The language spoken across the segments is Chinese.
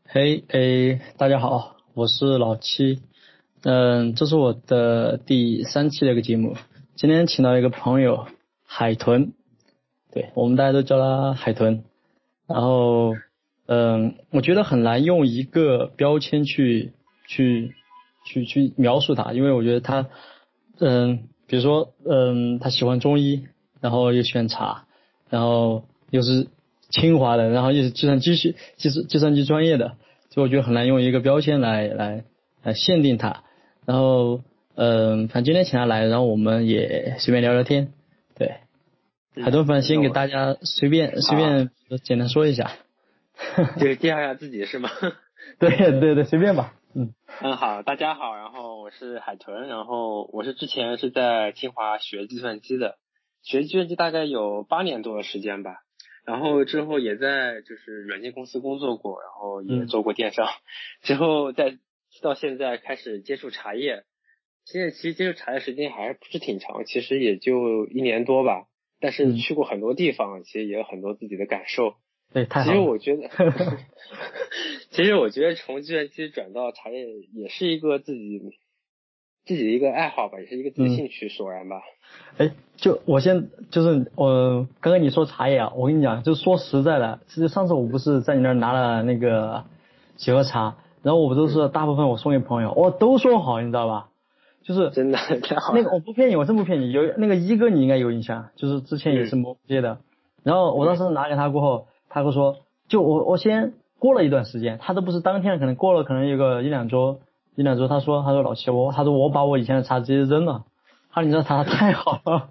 嘿，大家好，我是老七。这是我的第3期的一个节目。今天请到一个朋友，海豚。对，我们大家都叫他海豚。然后，我觉得很难用一个标签去描述他，因为我觉得他，比如说，他喜欢中医，然后又喜欢茶，然后又是清华的，然后又是计算机专业的，所以我觉得很难用一个标签来限定他。然后，反正今天请他来，然后我们也随便聊聊天。对，海豚粉先给大家随便简单说一下。 就是介绍一下自己是吗？ 对，随便吧。 好，大家好，然后我是海豚，然后我是之前是在清华学计算机的，学计算机大概有8年多的时间吧，然后之后也在就是软件公司工作过，然后也做过电商，之后到现在开始接触茶叶，现在其实接触茶叶时间还不是挺长，其实也就1年多吧，但是去过很多地方，其实也有很多自己的感受。 对，太好了。 其实我觉得从计算机转到茶叶也是一个自己的一个爱好吧，也是一个自己的兴趣所然吧。 我刚刚你说茶叶啊，我跟你讲，就说实在的，其实上次我不是在你那儿拿了那个几盒茶，然后我不都是大部分我送给朋友，我都说好，你知道吧？就是真的太好了。 那个我不骗你，我真不骗你，有那个一哥你应该有印象，就是之前也是摩羯的，然后我当时拿给他过后，他会说，就我先过了一段时间，他都不是当天，可能过了可能有个一两周，他说老七我把我以前的茶直接扔了，你知道他太好了。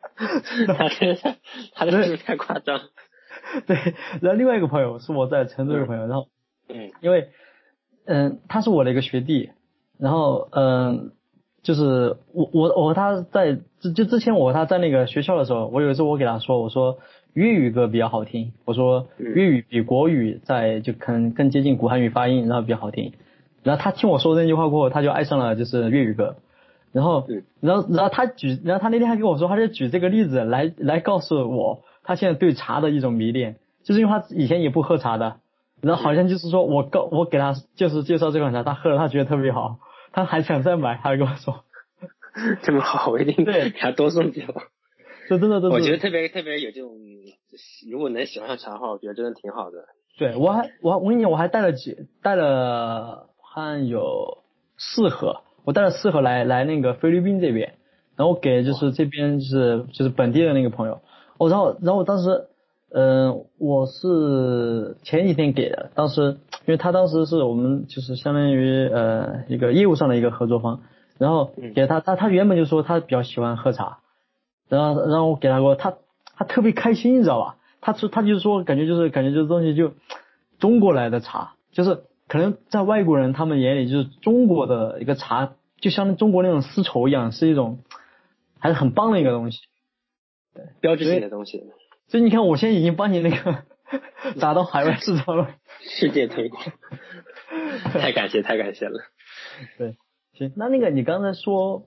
他这是不是太夸张？ 对，然后另外一个朋友是我在成都的朋友，然后因为他是我的一个学弟，然后就是我和他在之前我和他在那个学校的时候，我有一次我给他说，我说粤语歌比较好听，我说粤语比国语就可能更接近古汉语发音，然后比较好听，然后他听我说这句话过后，他就爱上了就是粤语歌。然后他那天还跟我说，他就举这个例子来告诉我，他现在对茶的一种迷恋，就是因为他以前也不喝茶的，然后好像就是说我给他就是介绍这款茶，他喝了他觉得特别好，他还想再买，他就跟我说， 这么好，我一定给他多送几包。 这真的都是， 我觉得特别有这种，如果能喜欢上茶的话，我觉得真的挺好的。 对，我跟你讲，我还带了好像有4盒。我带了4盒来那个菲律宾这边，然后给就是这边就是本地的那个朋友，然后当时，我是前几天给的，当时因为他当时是我们就是相当于一个业务上的一个合作方，然后给他原本就说他比较喜欢喝茶，然后我给他过，他特别开心，你知道吧？他就是说感觉这东西就中国来的茶，就是可能在外国人他们眼里就是中国的一个茶，就像中国那种丝绸一样，是一种还是很棒的一个东西，对， 标志性的东西。 所以你看，我现在已经帮你那个打到海外市场了， 世界推广，太感谢了。 对，行，那个你刚才说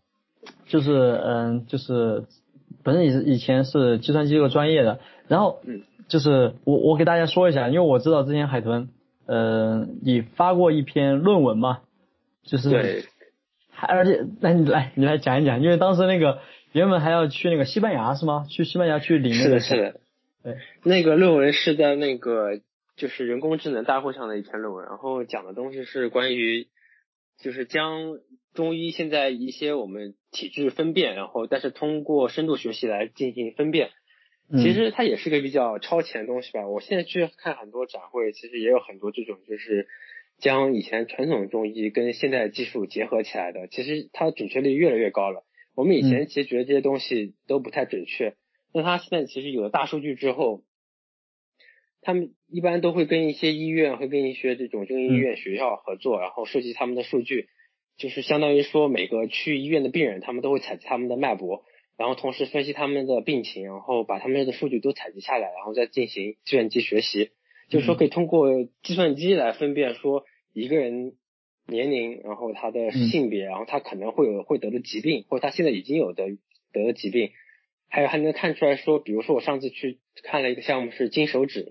就是本身以前是计算机这个专业的，然后就是我给大家说一下，因为我知道之前海豚你发过一篇论文嘛，就是对， 而且你来讲一讲，因为当时那个原本还要去那个西班牙是吗？去西班牙去领那个是的， 对， 那个论文是在那个就是人工智能大会上的一篇论文，然后讲的东西是关于就是将中医现在一些我们体质分辨，然后但是通过深度学习来进行分辨。其实它也是个比较超前的东西吧。我现在去看很多展会，其实也有很多这种就是将以前传统中医跟现代技术结合起来的，其实它准确率越来越高了。我们以前其实觉得这些东西都不太准确，那它现在其实有了大数据之后，他们一般都会跟一些医院，会跟一些这种中医医院、学校合作，然后收集他们的数据，就是相当于说每个去医院的病人，他们都会采集他们的脉搏，然后同时分析他们的病情，然后把他们的数据都采集下来，然后再进行计算机学习，就是说可以通过计算机来分辨说一个人年龄，然后他的性别，然后他可能会得的疾病，或者他现在已经得的疾病，还能看出来说，比如说我上次去看了一个项目是金手指，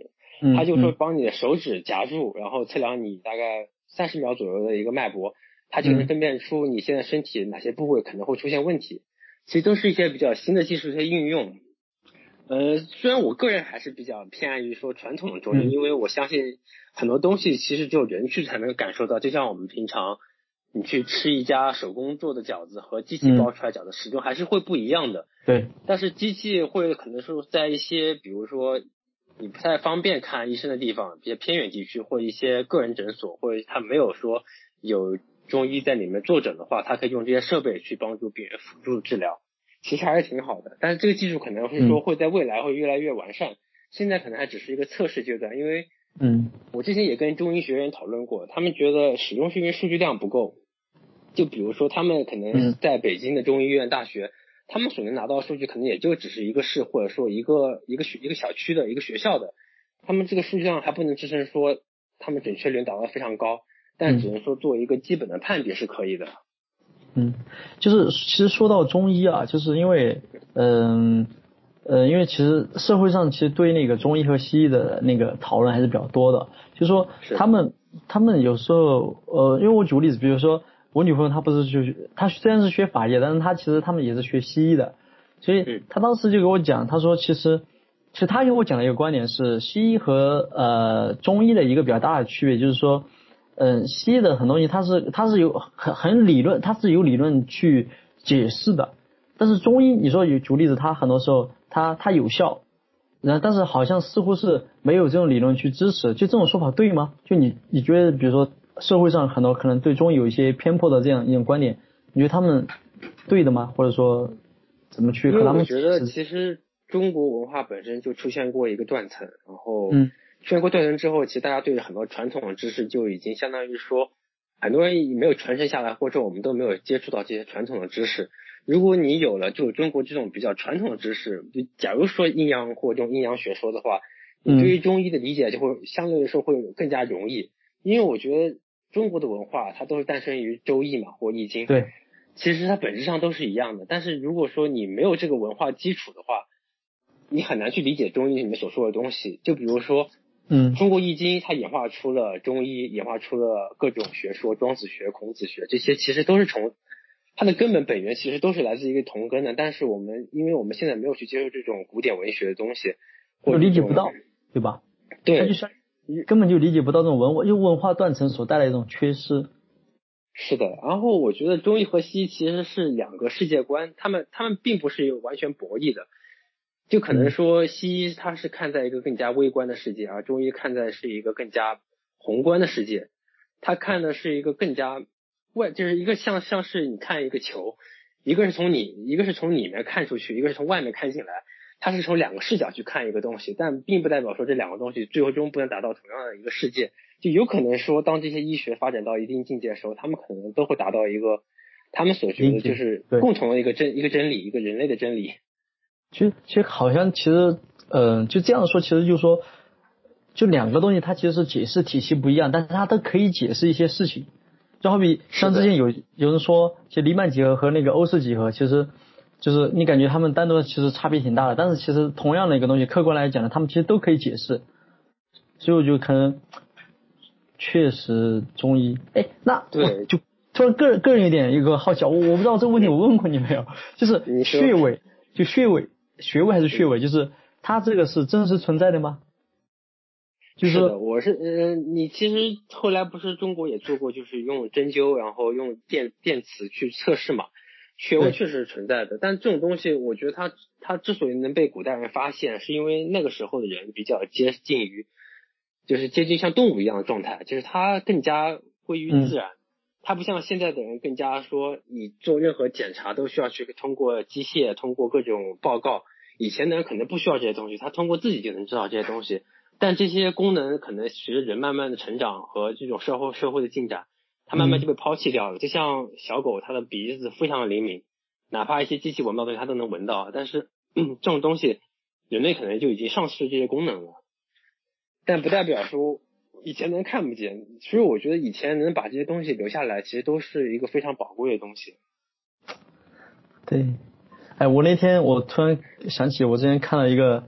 它就说帮你的手指夹住，然后测量你大概30秒左右的一个脉搏，它就能分辨出你现在身体哪些部位可能会出现问题。其实都是一些比较新的技术的应用。虽然我个人还是比较偏爱于说传统的中医，因为我相信很多东西其实只有人去才能感受到，就像我们平常你去吃一家手工做的饺子和机器包出来饺子始终还是会不一样的。 对。 但是机器会可能是在一些比如说你不太方便看医生的地方，比较偏远地区或一些个人诊所，或者他没有说有中医在里面坐诊的话，他可以用这些设备去帮助病人辅助治疗，其实还是挺好的。但是这个技术可能是说会在未来会越来越完善，现在可能还只是一个测试阶段。因为我之前也跟中医学院讨论过，他们觉得始终是因为数据量不够。就比如说他们可能在北京的中医院大学，他们所能拿到的数据可能也就只是一个市或者说一个小区的一个学校的，他们这个数据量还不能支撑说他们准确率达到非常高，但只能说做一个基本的判别是可以的。 就是其实说到中医啊，就是因为因为其实社会上其实对那个中医和西医的那个讨论还是比较多的，就是说他们有时候因为我举个例子，比如说我女朋友她不是她虽然是学法医，但是她其实他们也是学西医的，所以她当时就给我讲，她说其实她给我讲的一个观点是西医和中医的一个比较大的区别，就是说西医的很多东西它是有很理论，它是有理论去解释的，但是中医你说举个例子，它很多时候它有效，但是好像似乎是没有这种理论去支持，就这种说法对吗？就你觉得比如说社会上很多可能对中医有一些偏颇的这样一种观点，你觉得他们对的吗？或者说怎么去和他们？ 因为我觉得其实中国文化本身就出现过一个断层，然后出现过断层之后，其实大家对很多传统的知识就已经相当于说很多人没有传承下来，或者我们都没有接触到这些传统的知识。如果你有了就中国这种比较传统的知识，就假如说阴阳或这种阴阳学说的话，你对于中医的理解就会相对来说会更加容易。因为我觉得中国的文化它都是诞生于周易嘛或易经， 对， 其实它本质上都是一样的。但是如果说你没有这个文化基础的话，你很难去理解中医里面所说的东西。就比如说中国易经它演化出了中医，演化出了各种学说，庄子学、孔子学，这些其实都是从它的根本源其实都是来自一个同根的。但是因为我们现在没有去接受这种古典文学的东西， 就理解不到，对吧？ 对， 根本就理解不到这种文化断层所带来的一种缺失。 是的，然后我觉得中医和西医其实是两个世界观，他们并不是完全博弈的。就可能说西医它是看在一个更加微观的世界，而中医看在是一个更加宏观的世界。它看的是一个更加就是一个像是你看一个球，一个是从里面看出去，一个是从外面看进来，它是从两个视角去看一个东西，但并不代表说这两个东西最终不能达到同样的一个世界。就有可能说当这些医学发展到一定境界的时候，他们可能都会达到一个他们所觉得就是共同的一个真理，一个人类的真理。 其实好像就这样说，其实就是说就两个东西它其实是解释体系不一样，但是它都可以解释一些事情。就好比像之前有人说其实黎曼几何和那个欧式几何其实就是你感觉他们单独其实差别挺大的，但是其实同样的一个东西客观来讲呢，他们其实都可以解释。所以我就可能确实中医那我就突然个人有点一个好奇，我不知道这个问题我问过你没有，就是穴位还是穴位，就是它这个是真实存在的吗？ 是的，你其实后来不是中国也做过，就是用针灸，然后用电磁去测试嘛，穴位确实是存在的。但这种东西，我觉得它之所以能被古代人发现，是因为那个时候的人比较接近像动物一样的状态，就是它更加归于自然。它不像现在的人更加说你做任何检查都需要去通过机械，通过各种报告。以前的人可能不需要这些东西，他通过自己就能知道这些东西。但这些功能可能随着人慢慢的成长和这种社会的进展，它慢慢就被抛弃掉了。就像小狗，它的鼻子非常的灵敏，哪怕一些机器闻不到东西它都能闻到，但是这种东西人类可能就已经丧失这些功能了。但不代表说以前人看不见，所以我觉得以前能把这些东西留下来，其实都是一个非常宝贵的东西。 对，我那天我突然想起我之前看了一个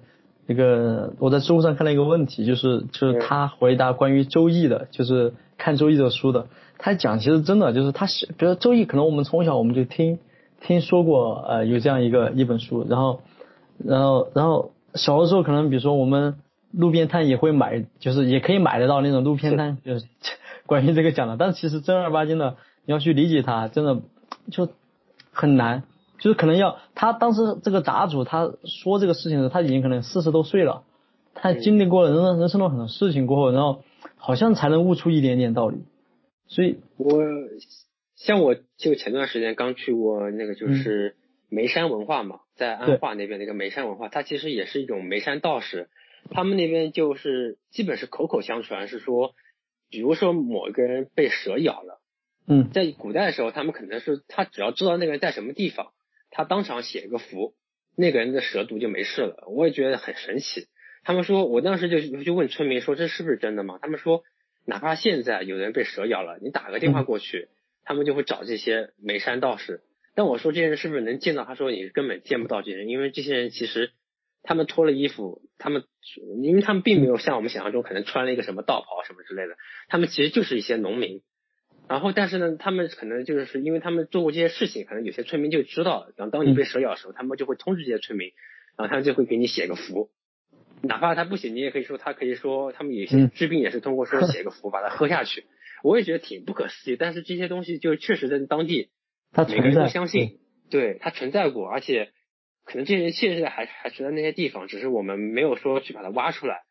那个我在知乎上看到一个问题，就是他回答关于周易的，就是看周易这个书的，他讲其实真的就是比如周易可能我们从小我们就听说过有这样一本书，然后小的时候可能比如说我们路边摊也会买，就是也可以买得到那种路边摊，就是关于这个讲的，但是其实正儿八经的你要去理解它，真的就很难。就是可能他当时这个杂主他说这个事情的时候，他已经可能40多岁了，他经历过了人生的很多事情过后，然后好像才能悟出一点点道理。所以像我就前段时间刚去过那个就是眉山文化嘛，在安化那边那个眉山文化，它其实也是一种眉山道士，他们那边就是基本是口口相传，是说比如说某一个人被蛇咬了，在古代的时候他们可能是他只要知道那个人在什么地方，他当场写一个符，那个人的蛇毒就没事了。我也觉得很神奇。他们说，我当时就问村民说这是不是真的吗？他们说哪怕现在有人被蛇咬了，你打个电话过去，他们就会找这些眉山道士。但我说这些人是不是能见到？他说你根本见不到这些人，因为这些人其实他们脱了衣服，因为他们并没有像我们想象中可能穿了一个什么道袍什么之类的，他们其实就是一些农民。然后但是呢，他们可能就是因为他们做过这些事情，可能有些村民就知道，然后当你被蛇咬的时候，他们就会通知这些村民，然后他们就会给你写个符，哪怕他不写，你也可以说他可以说他们有些治病也是通过说写个符把它喝下去。我也觉得挺不可思议，但是这些东西就确实在当地每个人都相信，对，它存在过，而且可能这些现在还存在那些地方，只是我们没有说去把它挖出来。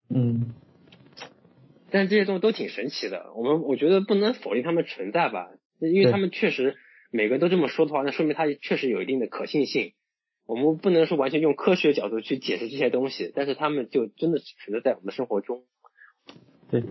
但这些东西都挺神奇的，我觉得不能否定它们存在吧，因为他们确实每个人都这么说的话，那说明它确实有一定的可信性。我们不能说完全用科学角度去解释这些东西，但是他们就真的存在在我们的生活中。 对，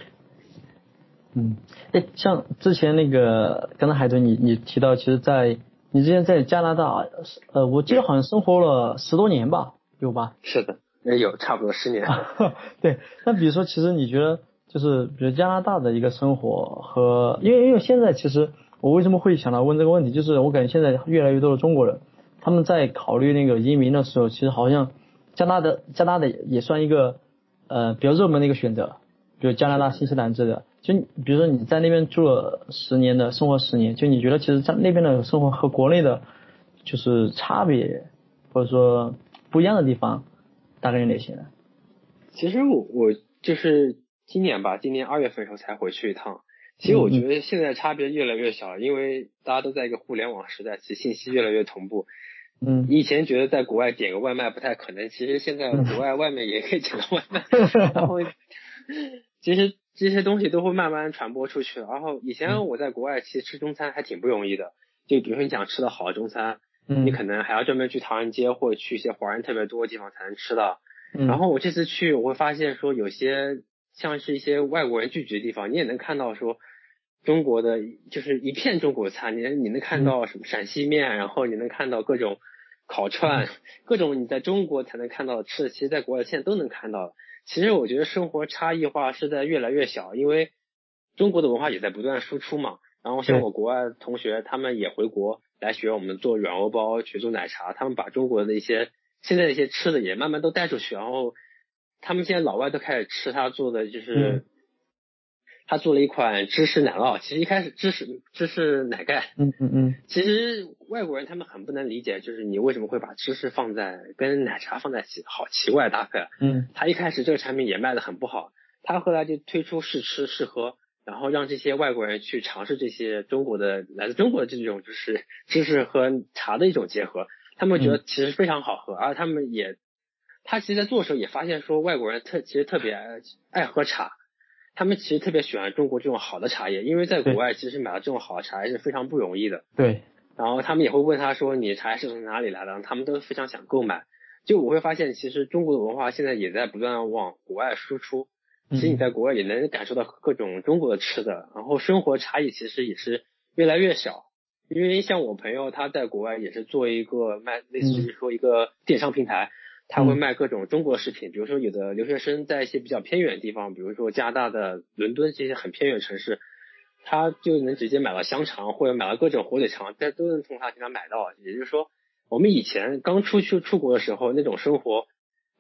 像之前那个刚才海豚你提到，其实你之前在加拿大，我记得好像生活了10多年吧，有吧？ 是的，有差不多10年。 对，那比如说，其实你觉得就是比如加拿大的一个生活和，因为现在其实我为什么会想到问这个问题，就是我感觉现在越来越多的中国人，他们在考虑那个移民的时候，其实好像加拿大也算一个比较热门的一个选择，比如加拿大、新西兰之类的。就比如说你在那边住了10年的生活10年，就你觉得其实在那边的生活和国内的，就是差别或者说不一样的地方，大概有哪些呢？ 其实我就是今年2月份的时候才回去一趟。其实我觉得现在差别越来越小，因为大家都在一个互联网时代，其实信息越来越同步。以前觉得在国外点个外卖不太可能，其实现在国外外面也可以点个外卖。然后其实这些东西都会慢慢传播出去。然后以前我在国外其实吃中餐还挺不容易的，就比如说你想吃到好的中餐，你可能还要专门去唐人街或者去一些华人特别多的地方才能吃到。然后我这次去，我会发现说有些像是一些外国人聚集的地方，你也能看到说中国的就是一片中国菜，你能看到什么陕西面，然后你能看到各种烤串，各种你在中国才能看到的吃的，其实在国外现在都能看到。其实我觉得生活差异化是在越来越小，因为中国的文化也在不断输出嘛。然后像我国外的同学，他们也回国来学我们做软欧包，学做奶茶，他们把中国的一些现在的一些吃的也慢慢都带出去，然后他们现在老外都开始吃他做的，就是他做了一款芝士奶酪，其实一开始芝士奶盖，其实外国人他们很不能理解，就是你为什么会把芝士跟奶茶放在一起，好奇怪的搭配。他一开始这个产品也卖得很不好，他后来就推出试吃试喝，然后让这些外国人去尝试这些来自中国的这种就是芝士和茶的一种结合，他们觉得其实非常好喝，而他其实在做的时候也发现说外国人其实特别爱喝茶，他们其实特别喜欢中国这种好的茶叶，因为在国外其实买到这种好的茶叶是非常不容易的。 对。 然后他们也会问他说你的茶叶是从哪里来的，他们都非常想购买。就我会发现其实中国的文化现在也在不断往国外输出，其实你在国外也能感受到各种中国的吃的，然后生活差异其实也是越来越小。因为像我朋友他在国外也是做一个类似于说一个电商平台，他会卖各种中国食品，比如说有的留学生在一些比较偏远的地方，比如说加拿大的伦敦这些很偏远城市，他就能直接买到香肠或者买到各种火腿肠，但都能从他身上买到。也就是说我们以前刚出国的时候那种生活，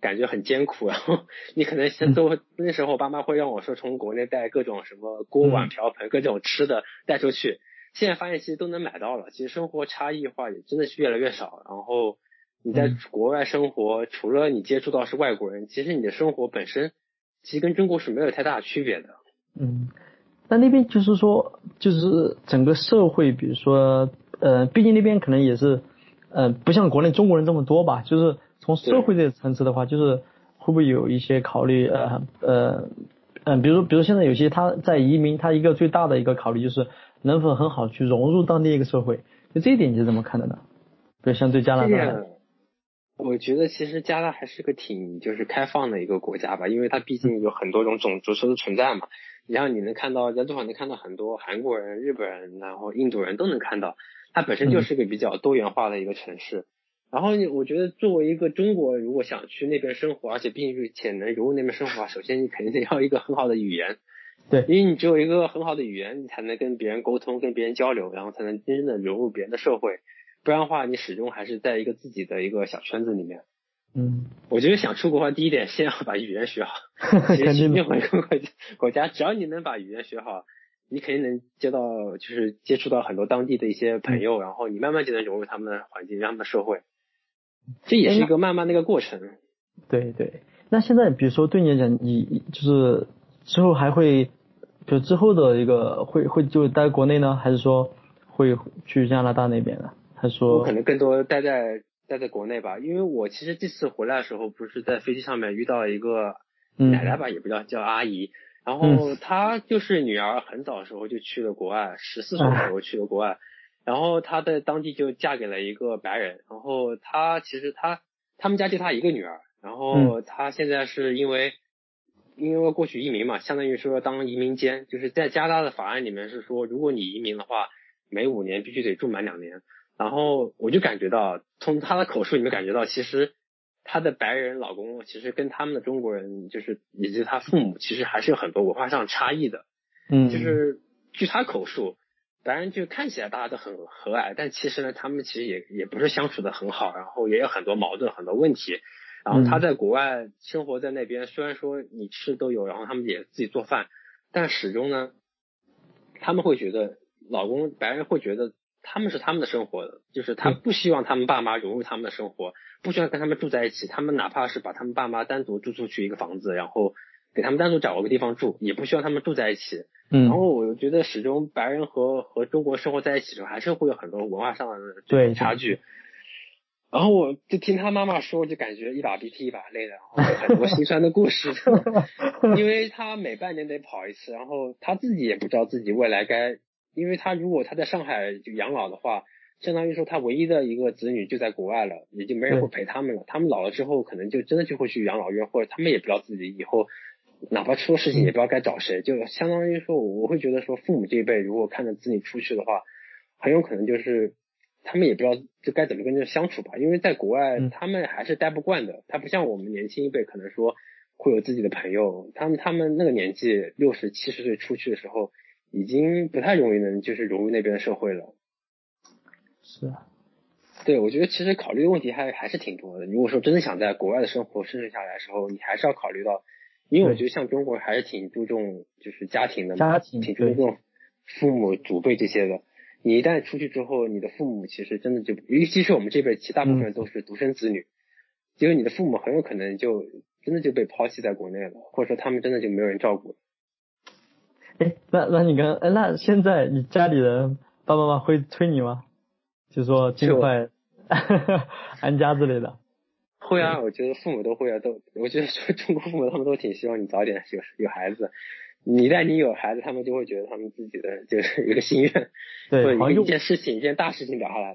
感觉很艰苦，然后你可能那时候我爸妈会让我说从国内带各种什么锅碗瓢盆各种吃的带出去，现在发现其实都能买到了，其实生活差异化也真的是越来越少，然后你在国外生活，除了你接触到是外国人，其实你的生活本身其实跟中国是没有太大的区别的。 那边就是说，就是整个社会，比如说，毕竟那边可能也是，不像国内中国人这么多吧，就是从社会这个层次的话，就是会不会有一些考虑，比如现在有些他在移民，他一个最大的一个考虑就是能否很好去融入当地一个社会，就这一点你是怎么看的呢？比如相对加拿大来， 我觉得其实加拿大还是个挺就是开放的一个国家吧，因为它毕竟有很多种种族都存在嘛。然后你能看到在路上能看到很多韩国人、日本人，然后印度人都能看到，它本身就是个比较多元化的一个城市。然后我觉得作为一个中国人，如果想去那边生活，而且并且能融入那边生活，首先你肯定得要一个很好的语言。 对， 因为你只有一个很好的语言，你才能跟别人沟通、跟别人交流，然后才能真正的融入别人的社会。不然的话，你始终还是在一个自己的一个小圈子里面。我觉得想出国的话，第一点先要把语言学好。其实去任何一个国家，只要你能把语言学好，你肯定能接触到很多当地的一些朋友，然后你慢慢就能融入他们的环境，他们的社会。这也是一个慢慢的一个过程。 对。那现在比如说对你来讲，你就是之后还会，就之后的一个会就待国内呢，还是说会去加拿大那边呢？还是说我可能更多待在国内吧，因为我其实这次回来的时候，不是在飞机上面遇到了一个奶奶吧，也不叫阿姨，然后她就是女儿很早的时候就去了国外，14岁的时候去了国外，然后她在当地就嫁给了一个白人，然后他们家就她一个女儿，然后她现在是因为过去移民嘛，相当于说当移民监，就是在加拿大的法案里面是说，如果你移民的话，每5年必须得住满2年。然后我就感觉到，从他的口述里面感觉到，其实他的白人老公其实跟他们的中国人，就是以及他父母，其实还是有很多文化上差异的。就是据他口述，白人就看起来大家都很和蔼，但其实呢，他们其实也不是相处的很好，然后也有很多矛盾、很多问题。然后他在国外生活在那边，虽然说你吃都有，然后他们也自己做饭，但始终呢，他们会觉得白人会觉得他们是他们的生活的，就是他不希望他们爸妈融入他们的生活，不希望跟他们住在一起，他们哪怕是把他们爸妈单独租出去一个房子，然后给他们单独找个地方住，也不希望他们住在一起。然后我觉得始终白人和中国生活在一起的时候，还是会有很多文化上的差距。然后我就听他妈妈说，就感觉一把鼻涕一把泪的，然后有很多心酸的故事。因为他每半年得跑一次，然后他自己也不知道自己未来因为如果他在上海就养老的话，相当于说他唯一的一个子女就在国外了，也就没人会陪他们了。他们老了之后，可能就真的就会去养老院，或者他们也不知道自己以后哪怕出了事情也不知道该找谁，就相当于说我会觉得说父母这一辈如果看着子女出去的话，很有可能就是他们也不知道就该怎么跟人相处吧，因为在国外他们还是待不惯的，他不像我们年轻一辈可能说会有自己的朋友，他们那个年纪60、70岁出去的时候，已经不太容易能就是融入那边的社会了。 是啊， 对，我觉得其实考虑的问题还是挺多的。如果说真的想在国外的生活生存下来的时候，你还是要考虑到，因为我觉得像中国还是挺注重就是家庭的嘛，挺注重父母祖辈这些的。你一旦出去之后，你的父母其实真的尤其是我们这边，其实大部分人都是独生子女，就是你的父母很有可能就真的就被抛弃在国内了，或者说他们真的就没有人照顾。 那你那现在你家里人爸爸妈妈会催你吗？就说尽快安家之类的。 会啊，我觉得父母都会啊，我觉得说中国父母他们都挺希望你早点有孩子。一旦你有孩子，他们就会觉得他们自己的就是一个心愿， 对， 或者一件大事情聊下来了。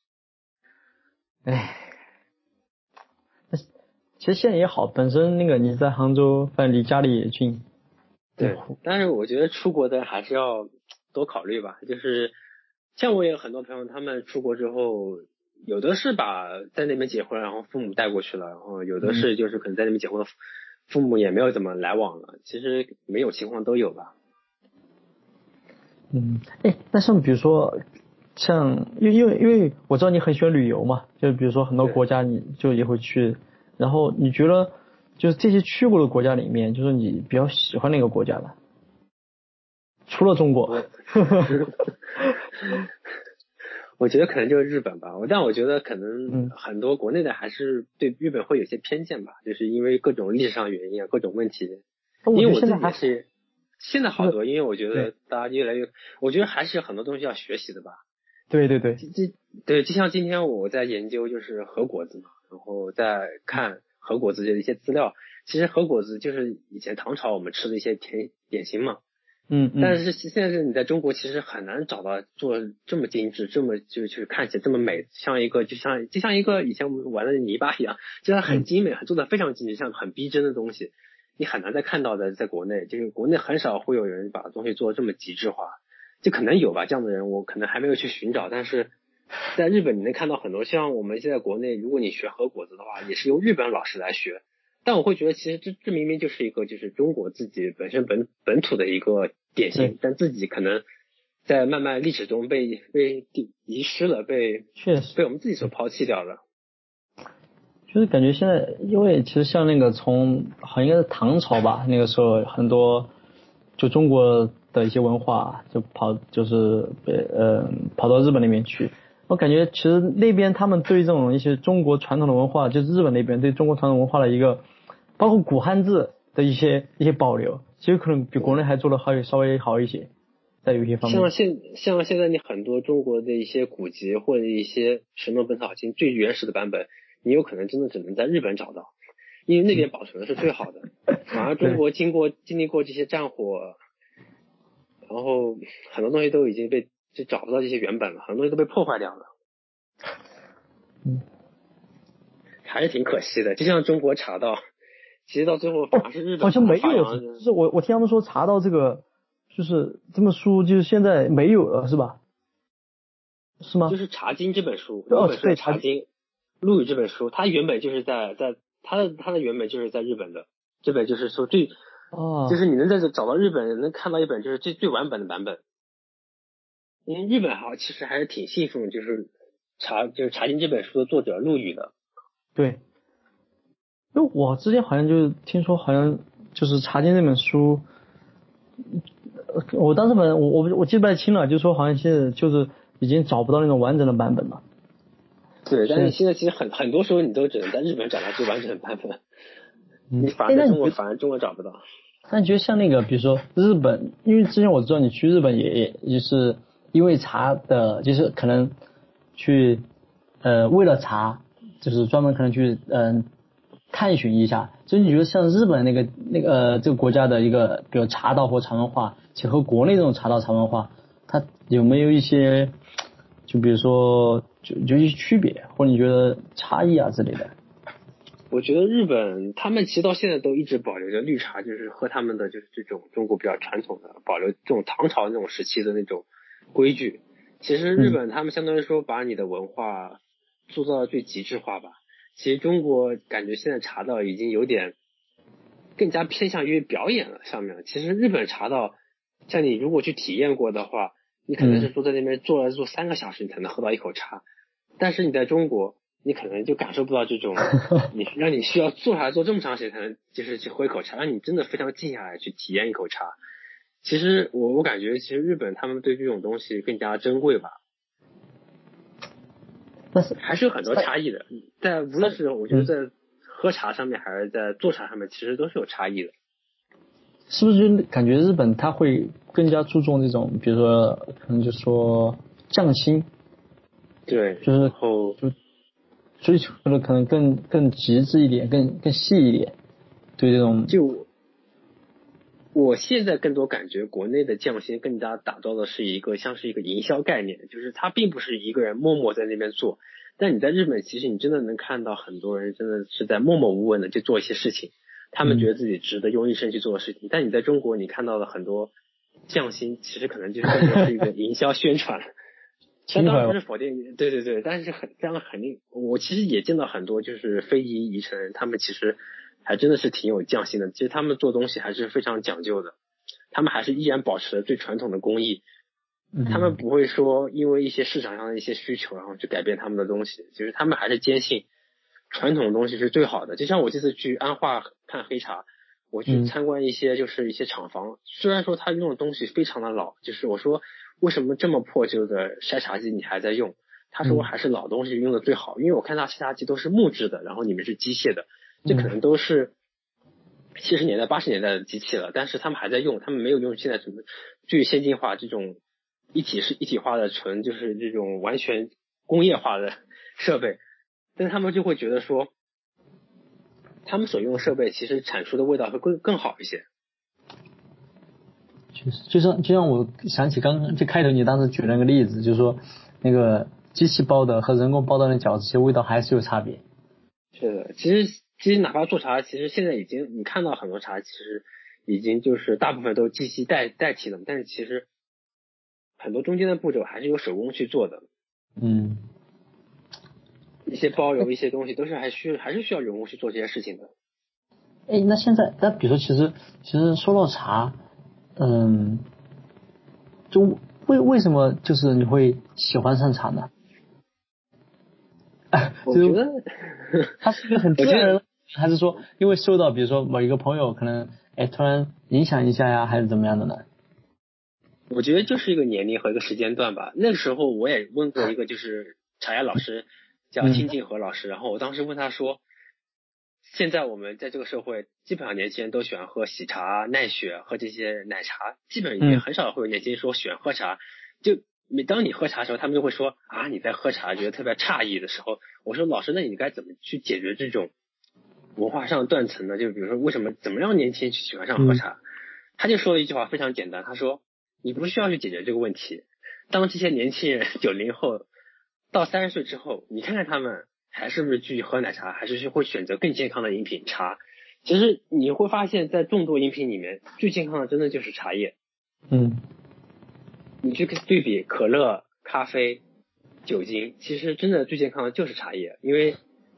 其实现在也好，本身那个你在杭州，反正离家里也近。 对，但是我觉得出国的还是要多考虑吧。就是像我也有很多朋友，他们出国之后，有的是在那边结婚，然后父母带过去了，然后有的是就是可能在那边结婚，父母也没有怎么来往了。其实每种情况都有吧。 那像比如说，因为我知道你很喜欢旅游嘛，就比如说很多国家你就也会去， 然后你觉得就是这些去过的国家里面，就是你比较喜欢哪个国家的？除了中国。 我觉得可能就是日本吧，但我觉得可能很多国内的还是对日本会有些偏见吧，就是因为各种历史上原因啊，各种问题。因为我自己也是，现在好多，因为我觉得大家越来越，我觉得还是有很多东西要学习的吧。 对对对， 对，就像今天我在研究就是和果子嘛，然后在看和果子的一些资料。其实和果子就是以前唐朝我们吃的一些点心嘛。但是现在你在中国其实很难找到做这么精致，这么就是看起来这么美，像一个就像一个以前我们玩的泥巴一样，就是很精美，做的非常精致，像很逼真的东西，你很难再看到的，在国内就是国内很少会有人把东西做这么极致化，就可能有吧，这样的人我可能还没有去寻找，但是在日本你能看到很多，像我们现在国内，如果你学和果子的话，也是由日本老师来学。但我会觉得，其实这明明就是一个就是中国自己本身本土的一个典型，但自己可能在慢慢历史中被遗失了，被我们自己所抛弃掉了。 就是感觉现在，因为其实像那个好像应该是唐朝吧，那个时候很多就中国的一些文化就跑到日本那边去。我感觉其实那边他们对这种一些中国传统的文化，就是日本那边对中国传统文化的一个，包括古汉字的一些保留，其实可能比国内还做的稍微好一些，在有些方面。 像现在你很多中国的一些古籍或者一些《神农本草经》最原始的版本，你有可能真的只能在日本找到，因为那边保存的是最好的。反而中国经历过这些战火，然后很多东西都已经就找不到这些原本了，很多东西都被破坏掉了。还是挺可惜的。就像中国茶道，其实到最后反而是日本好像没有，就是我听他们说茶道这个就是这本书，就是现在没有了，是吧？是吗？ 就是《茶经》这本书， 对， 茶经》陆羽这本书，它原本就是在它的原本就是在日本的，这本就是说就是你能在这找到日本能看到一本就是最完本的版本。因为日本其实还是挺信奉就是《茶经》这本书的作者陆羽的。 对，因为我之前好像就听说，好像就是《茶经》这本书，我当时反正我记不太清了，就说好像现在就是已经找不到那种完整的版本了。 对，但是现在其实很多时候你都只能在日本找到最完整的版本，你反而在中国找不到。 那你觉得像那个，比如说日本，因为之前我知道你去日本也就是因为茶的，就是可能去为了茶，就是专门可能去探寻一下。所以你觉得像日本这个国家的一个，比如茶道或茶文化，其实和国内这种茶道茶文化，它有没有一些，就比如说就一些区别，或者你觉得差异啊之类的？ 我觉得日本他们其实到现在都一直保留着绿茶，就是喝他们的就是这种中国比较传统的，保留这种唐朝那种时期的那种规矩。其实日本他们相当于说把你的文化做到了最极致化吧。其实中国感觉现在茶道已经有点更加偏向于表演了上面。其实日本茶道，像你如果去体验过的话，你可能是坐在那边坐3个小时你才能喝到一口茶，但是你在中国你可能就感受不到这种让你需要坐下来坐这么长时间才能就是去喝一口茶，让你真的非常静下来去体验一口茶。其实我感觉其实日本他们对这种东西更加珍贵吧， 但是还是有很多差异的，无论是我觉得在喝茶上面还是在做茶上面，其实都是有差异的。 是不是就感觉日本他会更加注重这种，比如说可能就说匠心， 对， 就是就追求的可能更极致一点，更细一点，对这种。 就我现在更多感觉国内的匠心更加打造的是像是一个营销概念，就是他并不是一个人默默在那边做，但你在日本其实你真的能看到很多人真的是在默默无闻的去做一些事情，他们觉得自己值得用一生去做的事情。但你在中国你看到了很多匠心，其实可能就是更多是一个营销宣传。但当然不是否定，对，但是这样肯定，我其实也见到很多就是非遗传人，他们其实还真的是挺有匠心的。其实他们做东西还是非常讲究的，他们还是依然保持了最传统的工艺。他们不会说因为一些市场上的一些需求，然后去改变他们的东西。就是他们还是坚信传统的东西是最好的。就像我这次去安化看黑茶，我去参观一些就是一些厂房，虽然说他用的东西非常的老，就是我说为什么这么破旧的筛茶机你还在用？他说还是老东西用的最好，因为我看他筛茶机都是木质的，然后里面是机械的，这可能都是70年代80年代的机器了，但是他们还在用，他们没有用现在什么最先进化这种一体化的就是这种完全工业化的设备，但是他们就会觉得说他们所用的设备其实产出的味道会更好一些。 确实，就像我想起刚刚就开头你当时举了那个例子，就是说那个机器包的和人工包的那饺子，其实味道还是有差别。 是的，其实哪怕做茶，其实现在已经你看到很多茶，其实已经就是大部分都是机器代替了，但是其实很多中间的步骤还是有手工去做的。一些包邮一些东西都是还是需要人工去做这些事情的。 那现在比如说其实说到茶，就为什么就是你会喜欢上茶呢？ 我觉得它是一个很自然的，还是说因为受到比如说某一个朋友可能突然影响一下呀，还是怎么样的呢？ 我觉得就是一个年龄和一个时间段吧。那个时候我也问过一个就是茶叶老师，叫清静和老师，然后我当时问他说，现在我们在这个社会，基本上年轻人都喜欢喝喜茶、奈雪和这些奶茶，基本也很少会有年轻人说喜欢喝茶。就每当你喝茶的时候，他们就会说啊你在喝茶，觉得特别诧异的时候，我说老师，那你该怎么去解决这种文化上断层呢？就比如说怎么让年轻人去喜欢上喝茶？他就说了一句话非常简单，他说你不需要去解决这个问题，当这些年轻人90后到30岁之后，你看看他们还是不是继续喝奶茶，还是会选择更健康的饮品茶。其实你会发现在众多饮品里面最健康的真的就是茶叶。你去对比可乐、咖啡、酒精，其实真的最健康的就是茶叶。因为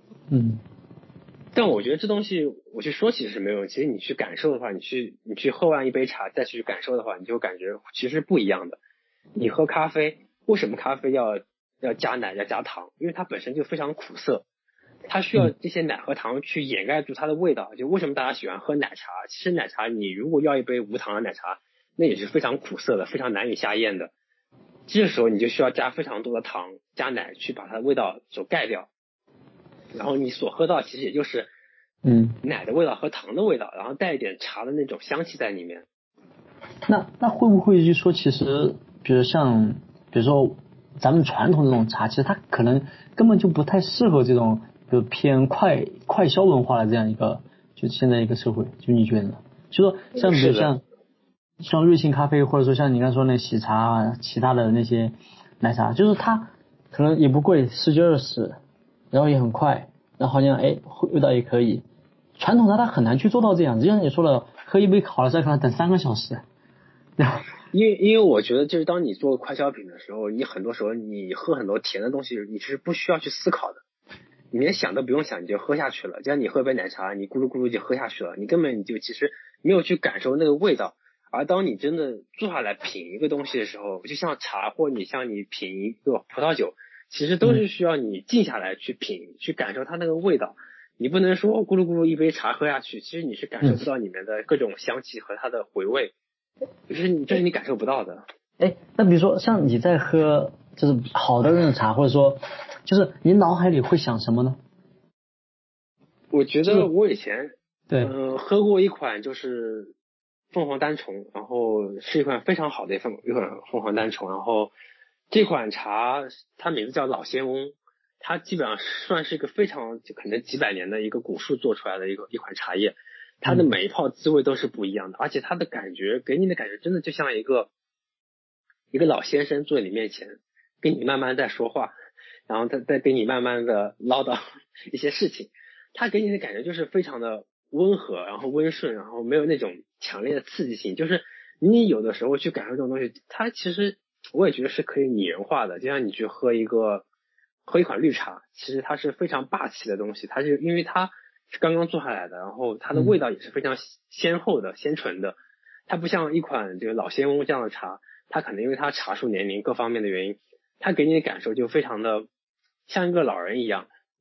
但我觉得这东西我去说其实是没有用，其实你去感受的话，你去喝完一杯茶再去感受的话，你就感觉其实不一样的。你喝咖啡，为什么咖啡要加奶要加糖？因为它本身就非常苦涩，它需要这些奶和糖去掩盖住它的味道。就为什么大家喜欢喝奶茶？其实奶茶你如果要一杯无糖的奶茶，那也是非常苦涩的，非常难以下咽的。这个时候你就需要加非常多的糖加奶去把它的味道所盖掉，然后你所喝到其实也就是奶的味道和糖的味道，然后带一点茶的那种香气在里面。 那会不会就说其实比如说咱们传统这种茶，其实它可能根本就不太适合这种比如偏快消文化的这样一个就现在一个社会，就你觉得呢？就说像比如像瑞幸咖啡，或者说像你刚才说那喜茶啊，其他的那些奶茶，就是它可能也不贵，10几20，然后也很快，然后好像味道也可以。传统的它很难去做到这样，就像你说的，喝一杯好了再可能等3个小时。 因为我觉得就是当你做快消品的时候，你很多时候你喝很多甜的东西，你是不需要去思考的，你连想都不用想，你就喝下去了。就像你喝杯奶茶，你咕噜咕噜就喝下去了，你根本就其实没有去感受那个味道。而当你真的坐下来品一个东西的时候，就像茶或你像你品一个葡萄酒，其实都是需要你静下来去品，去感受它那个味道。你不能说咕噜咕噜一杯茶喝下去，其实你是感受不到里面的各种香气和它的回味，这是你感受不到的。 那比如说像你在喝就是好的那种茶，或者说就是你脑海里会想什么呢？ 我觉得我以前喝过一款就是凤凰单丛，然后是一款非常好的一款凤凰单丛，然后这款茶它名字叫老仙翁，它基本上算是一个非常就可能几百年的一个古树做出来的一款茶叶，它的每一泡滋味都是不一样的，而且它的感觉给你的感觉真的就像一个老先生坐在你面前跟你慢慢在说话，然后他再跟你慢慢的唠叨一些事情，他给你的感觉就是非常的温和，然后温顺，然后没有那种强烈的刺激性，就是你有的时候去感受这种东西，它其实我也觉得是可以拟人化的。就像你去喝一款绿茶，其实它是非常霸气的东西，它是因为它是刚刚做下来的，然后它的味道也是非常鲜厚的鲜纯的，它不像一款这个老仙翁这样的茶，它可能因为它茶树年龄各方面的原因，它给你的感受就非常的像一个老人一样，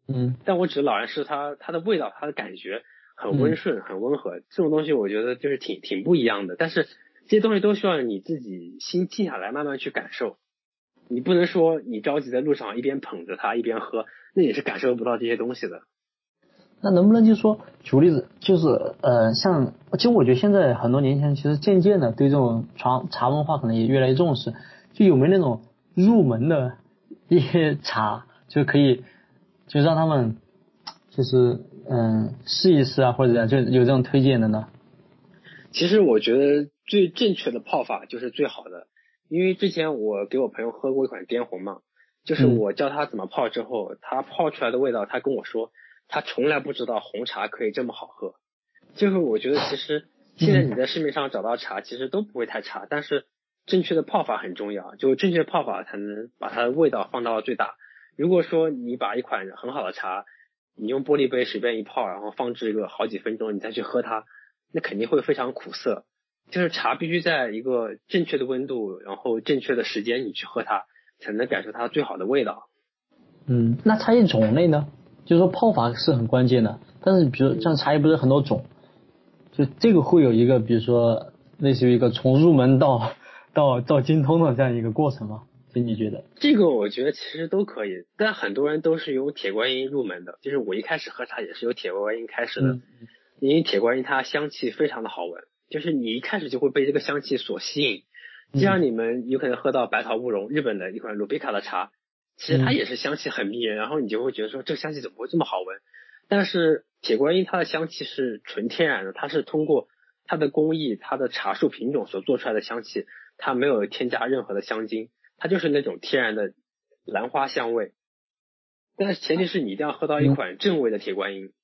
但我指老人是它的味道，它的感觉很温顺，很温和，这种东西我觉得就是挺不一样的。但是这些东西都需要你自己心静下来，慢慢去感受。你不能说你着急在路上一边捧着它一边喝，那也是感受不到这些东西的。 那能不能就说举个例子，就是像其实我觉得现在很多年轻人其实渐渐的对这种茶文化可能也越来越重视，就有没有那种入门的一些茶，就可以就让他们就是试一试啊，或者就有这种推荐的呢？ 其实我觉得最正确的泡法就是最好的，因为之前我给我朋友喝过一款滇红嘛，就是我教他怎么泡之后，他泡出来的味道，他跟我说他从来不知道红茶可以这么好喝。就是我觉得其实现在你在市面上找到茶其实都不会太差，但是正确的泡法很重要，就正确的泡法才能把它的味道放到最大。如果说你把一款很好的茶，你用玻璃杯随便一泡，然后放置一个好几分钟，你再去喝它，那肯定会非常苦涩。就是茶必须在一个正确的温度，然后正确的时间你去喝它，才能感受它最好的味道。 那茶叶种类呢？就是说泡法是很关键的，但是比如像茶叶不是很多种，就这个会有一个比如说类似于一个从入门到精通的这样一个过程吗？就你觉得？ 这个我觉得其实都可以，但很多人都是由铁观音入门的，就是我一开始喝茶也是由铁观音开始的，因为铁观音它香气非常的好闻，就是你一开始就会被这个香气所吸引。就像你们有可能喝到白桃乌龙，日本的一款鲁比卡的茶，其实它也是香气很迷人，然后你就会觉得说这个香气怎么会这么好闻？但是铁观音它的香气是纯天然的，它是通过它的工艺、它的茶树品种所做出来的香气，它没有添加任何的香精，它就是那种天然的兰花香味。但是前提是你一定要喝到一款正味的铁观音。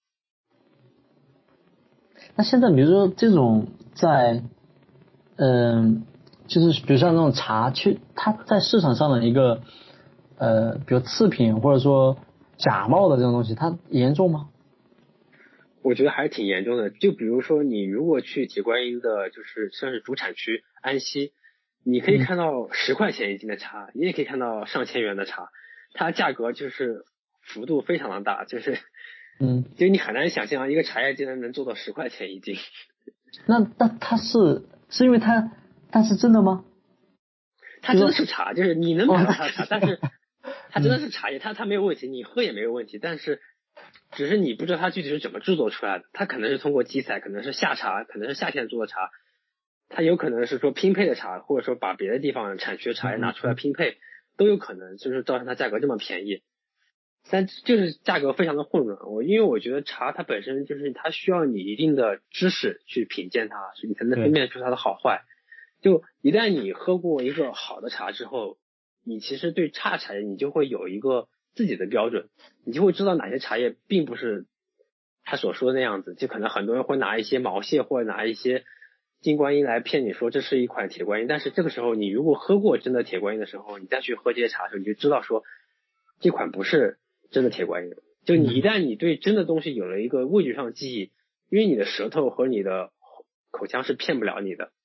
那现在比如说这种在就是比如像那种茶，它在市场上的一个比如次品或者说假冒的这种东西，它严重吗？ 我觉得还是挺严重的。就比如说你如果去铁观音的就是算是主产区安溪，你可以看到10块钱一斤的茶，你也可以看到上千元的茶，它价格就是幅度非常的大，就是就你很难想象一个茶叶竟然能做到10块钱一斤。 那它是因为它是真的吗？ 它真的是茶，就是你能买到它的茶，但是它真的是茶叶，它没有问题，你喝也没有问题，但是只是你不知道它具体是怎么制作出来的，它可能是通过机采，可能是夏茶，可能是夏天做的茶，它有可能是说拼配的茶，或者说把别的地方产区的茶叶拿出来拼配，都有可能，就是造成它价格这么便宜。但就是价格非常的混乱，因为我觉得茶它本身就是它需要你一定的知识去品鉴它，你才能分辨出它的好坏。就一旦你喝过一个好的茶之后，你其实对差茶叶你就会有一个自己的标准，你就会知道哪些茶叶并不是他所说的那样子。就可能很多人会拿一些毛蟹或者拿一些金观音来骗你说这是一款铁观音，但是这个时候你如果喝过真的铁观音的时候，你再去喝这些茶的时候，你就知道说这款不是真的铁观音。就你一旦你对真的东西有了一个味觉上的记忆，因为你的舌头和你的口腔是骗不了你的。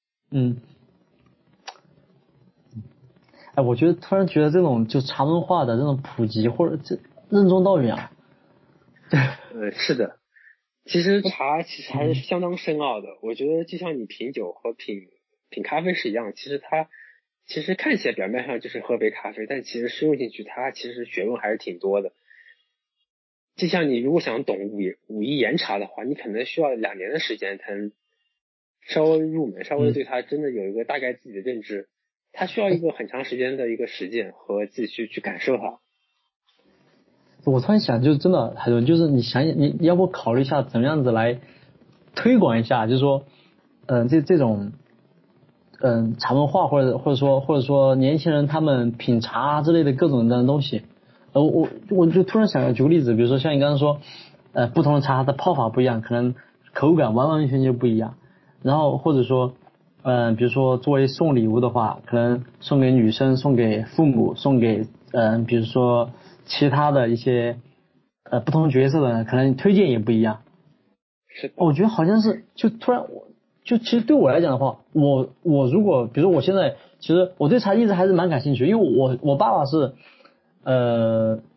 我觉得突然觉得这种就茶文化的这种普及或者这任重道远。 是的，其实茶其实还是相当深奥的。我觉得就像你品酒和品咖啡是一样，其实看起来表面上就是喝杯咖啡，但其实深入进去，它其实学问还是挺多的。就像你如果想懂武夷岩茶的话，你可能需要2年的时间才能稍微入门，稍微对它真的有一个大概自己的认知。它需要一个很长时间的一个实践和自己去感受它。 我突然想，就是真的，海伦，就是你要不考虑一下怎么样子来推广一下，就是说，这种茶文化或者说年轻人他们品茶之类的各种的东西。我就突然想要举个例子，比如说像你刚刚说，不同的茶它的泡法不一样，可能口感完完全全就不一样。然后或者说，比如说作为送礼物的话，可能送给女生、送给父母、送给比如说其他的一些不同角色的，可能推荐也不一样。 是的。 我觉得好像是就突然其实对我来讲的话，我如果比如说我现在其实我对茶一直还是蛮感兴趣，因为我爸爸是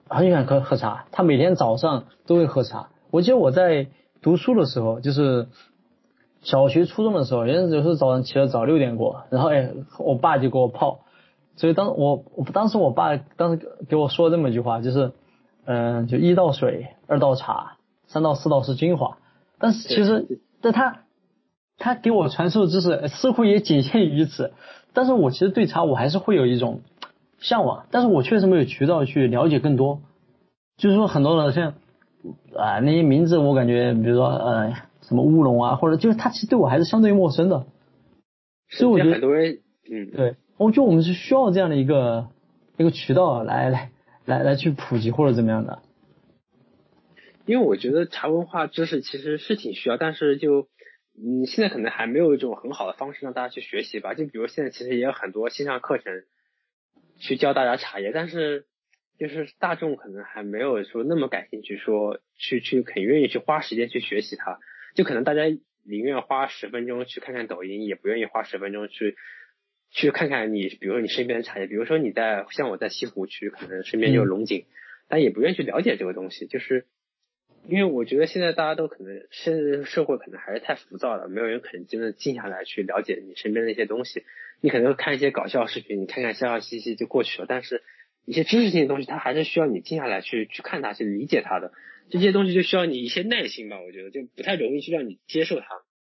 很喜欢喝茶，他每天早上都会喝茶。我记得我在读书的时候，就是小学初中的时候，有时候早上起得早6点过，然后我爸就给我泡，所以当时我爸当时给我说这么一句话，就是就1道水，2道茶，3道4道是精华。但是其实在他给我传授的知识似乎也仅限于此，但是我其实对茶我还是会有一种向往，但是我确实没有渠道去了解更多。就是说很多的像那些名字我感觉比如说什么乌龙啊，或者就是它其实对我还是相对陌生的。所以我觉得很多人对，我觉得我们是需要这样的一个渠道来去普及或者怎么样的。 因为我觉得茶文化知识其实是挺需要，但是现在可能还没有一种很好的方式让大家去学习吧。就比如现在其实也有很多线上课程去教大家茶叶，但是就是大众可能还没有说那么感兴趣，说去很愿意去花时间去学习它。就可能大家宁愿花10分钟去看看抖音，也不愿意花10分钟去看看比如说你身边的茶叶。比如说像我在西湖区，可能身边就有龙井，但也不愿意去了解这个东西，就是因为我觉得现在大家都可能现在社会可能还是太浮躁了，没有人可能真的静下来去了解你身边的一些东西。你可能会看一些搞笑视频，你看看笑笑嘻嘻就过去了，但是一些知识性的东西它还是需要你静下来去看它，去理解它的。这些东西就需要你一些耐心吧，我觉得就不太容易去让你接受它。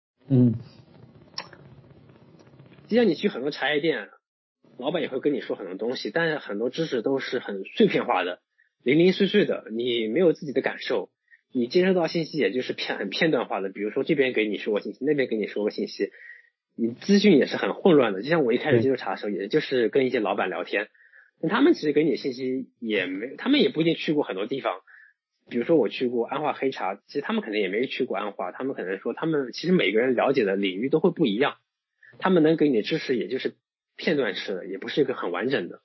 就像你去很多茶叶店，老板也会跟你说很多东西，但是很多知识都是很碎片化的，零零碎碎的，你没有自己的感受，你接收到信息也就是很片段化的。比如说这边给你说个信息，那边给你说个信息，你资讯也是很混乱的。就像我一开始接触茶的时候，也就是跟一些老板聊天，他们其实给你的信息他们也不一定去过很多地方。比如说我去过安化黑茶，其实他们可能也没去过安化，他们可能说他们其实每个人了解的领域都会不一样，他们能给你的知识也就是片段式的，也不是一个很完整的。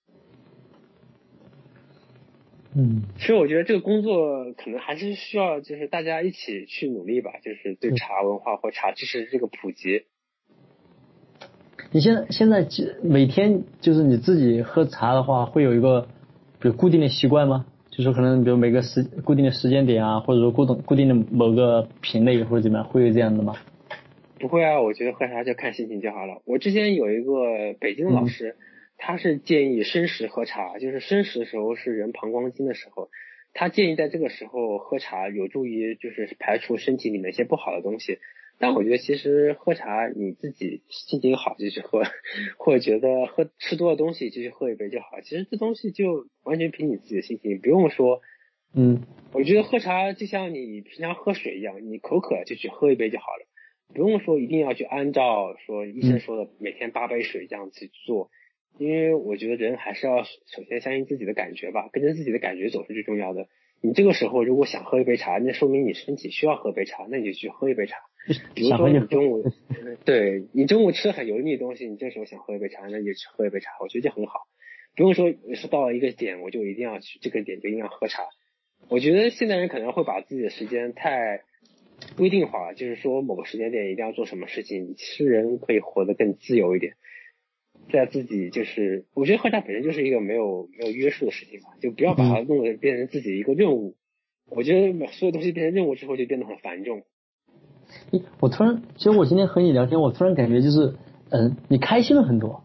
所以我觉得这个工作可能还是需要就是大家一起去努力吧，就是对茶文化或茶知识这个普及。 你现在每天就是你自己喝茶的话，会有一个比如固定的习惯吗？就是可能比如每个固定的时间点啊，或者说固定的某个品类或者怎么样，会有这样的吗？ 不会啊，我觉得喝茶就看心情就好了。我之前有一个北京的老师，他是建议申时喝茶，就是申时的时候是人膀胱经的时候，他建议在这个时候喝茶有助于就是排除身体里面一些不好的东西。但我觉得其实喝茶你自己心情好就去喝，或者觉得吃多的东西就去喝一杯就好。其实这东西就完全凭你自己的心情，不用说。我觉得喝茶就像你平常喝水一样，你口渴就去喝一杯就好了，不用说一定要去按照说医生说的每天8杯水这样去做。因为我觉得人还是要首先相信自己的感觉吧，跟着自己的感觉走是最重要的。你这个时候如果想喝一杯茶，那说明你身体需要喝杯茶，那你就去喝一杯茶。比如说你中午对你中午吃很油腻的东西，你这时候想喝一杯茶，那你就去喝一杯茶，我觉得就很好。不用说是到了一个点我就一定要去这个点就一定要喝茶。我觉得现代人可能会把自己的时间太规定化，就是说某个时间点一定要做什么事情。其实人可以活得更自由一点，在自己就是我觉得喝茶本身就是一个没有约束的事情吧，就不要把它弄得变成自己一个任务。我觉得所有东西变成任务之后就变得很繁重。 其实我今天和你聊天，我突然感觉就是你开心了很多。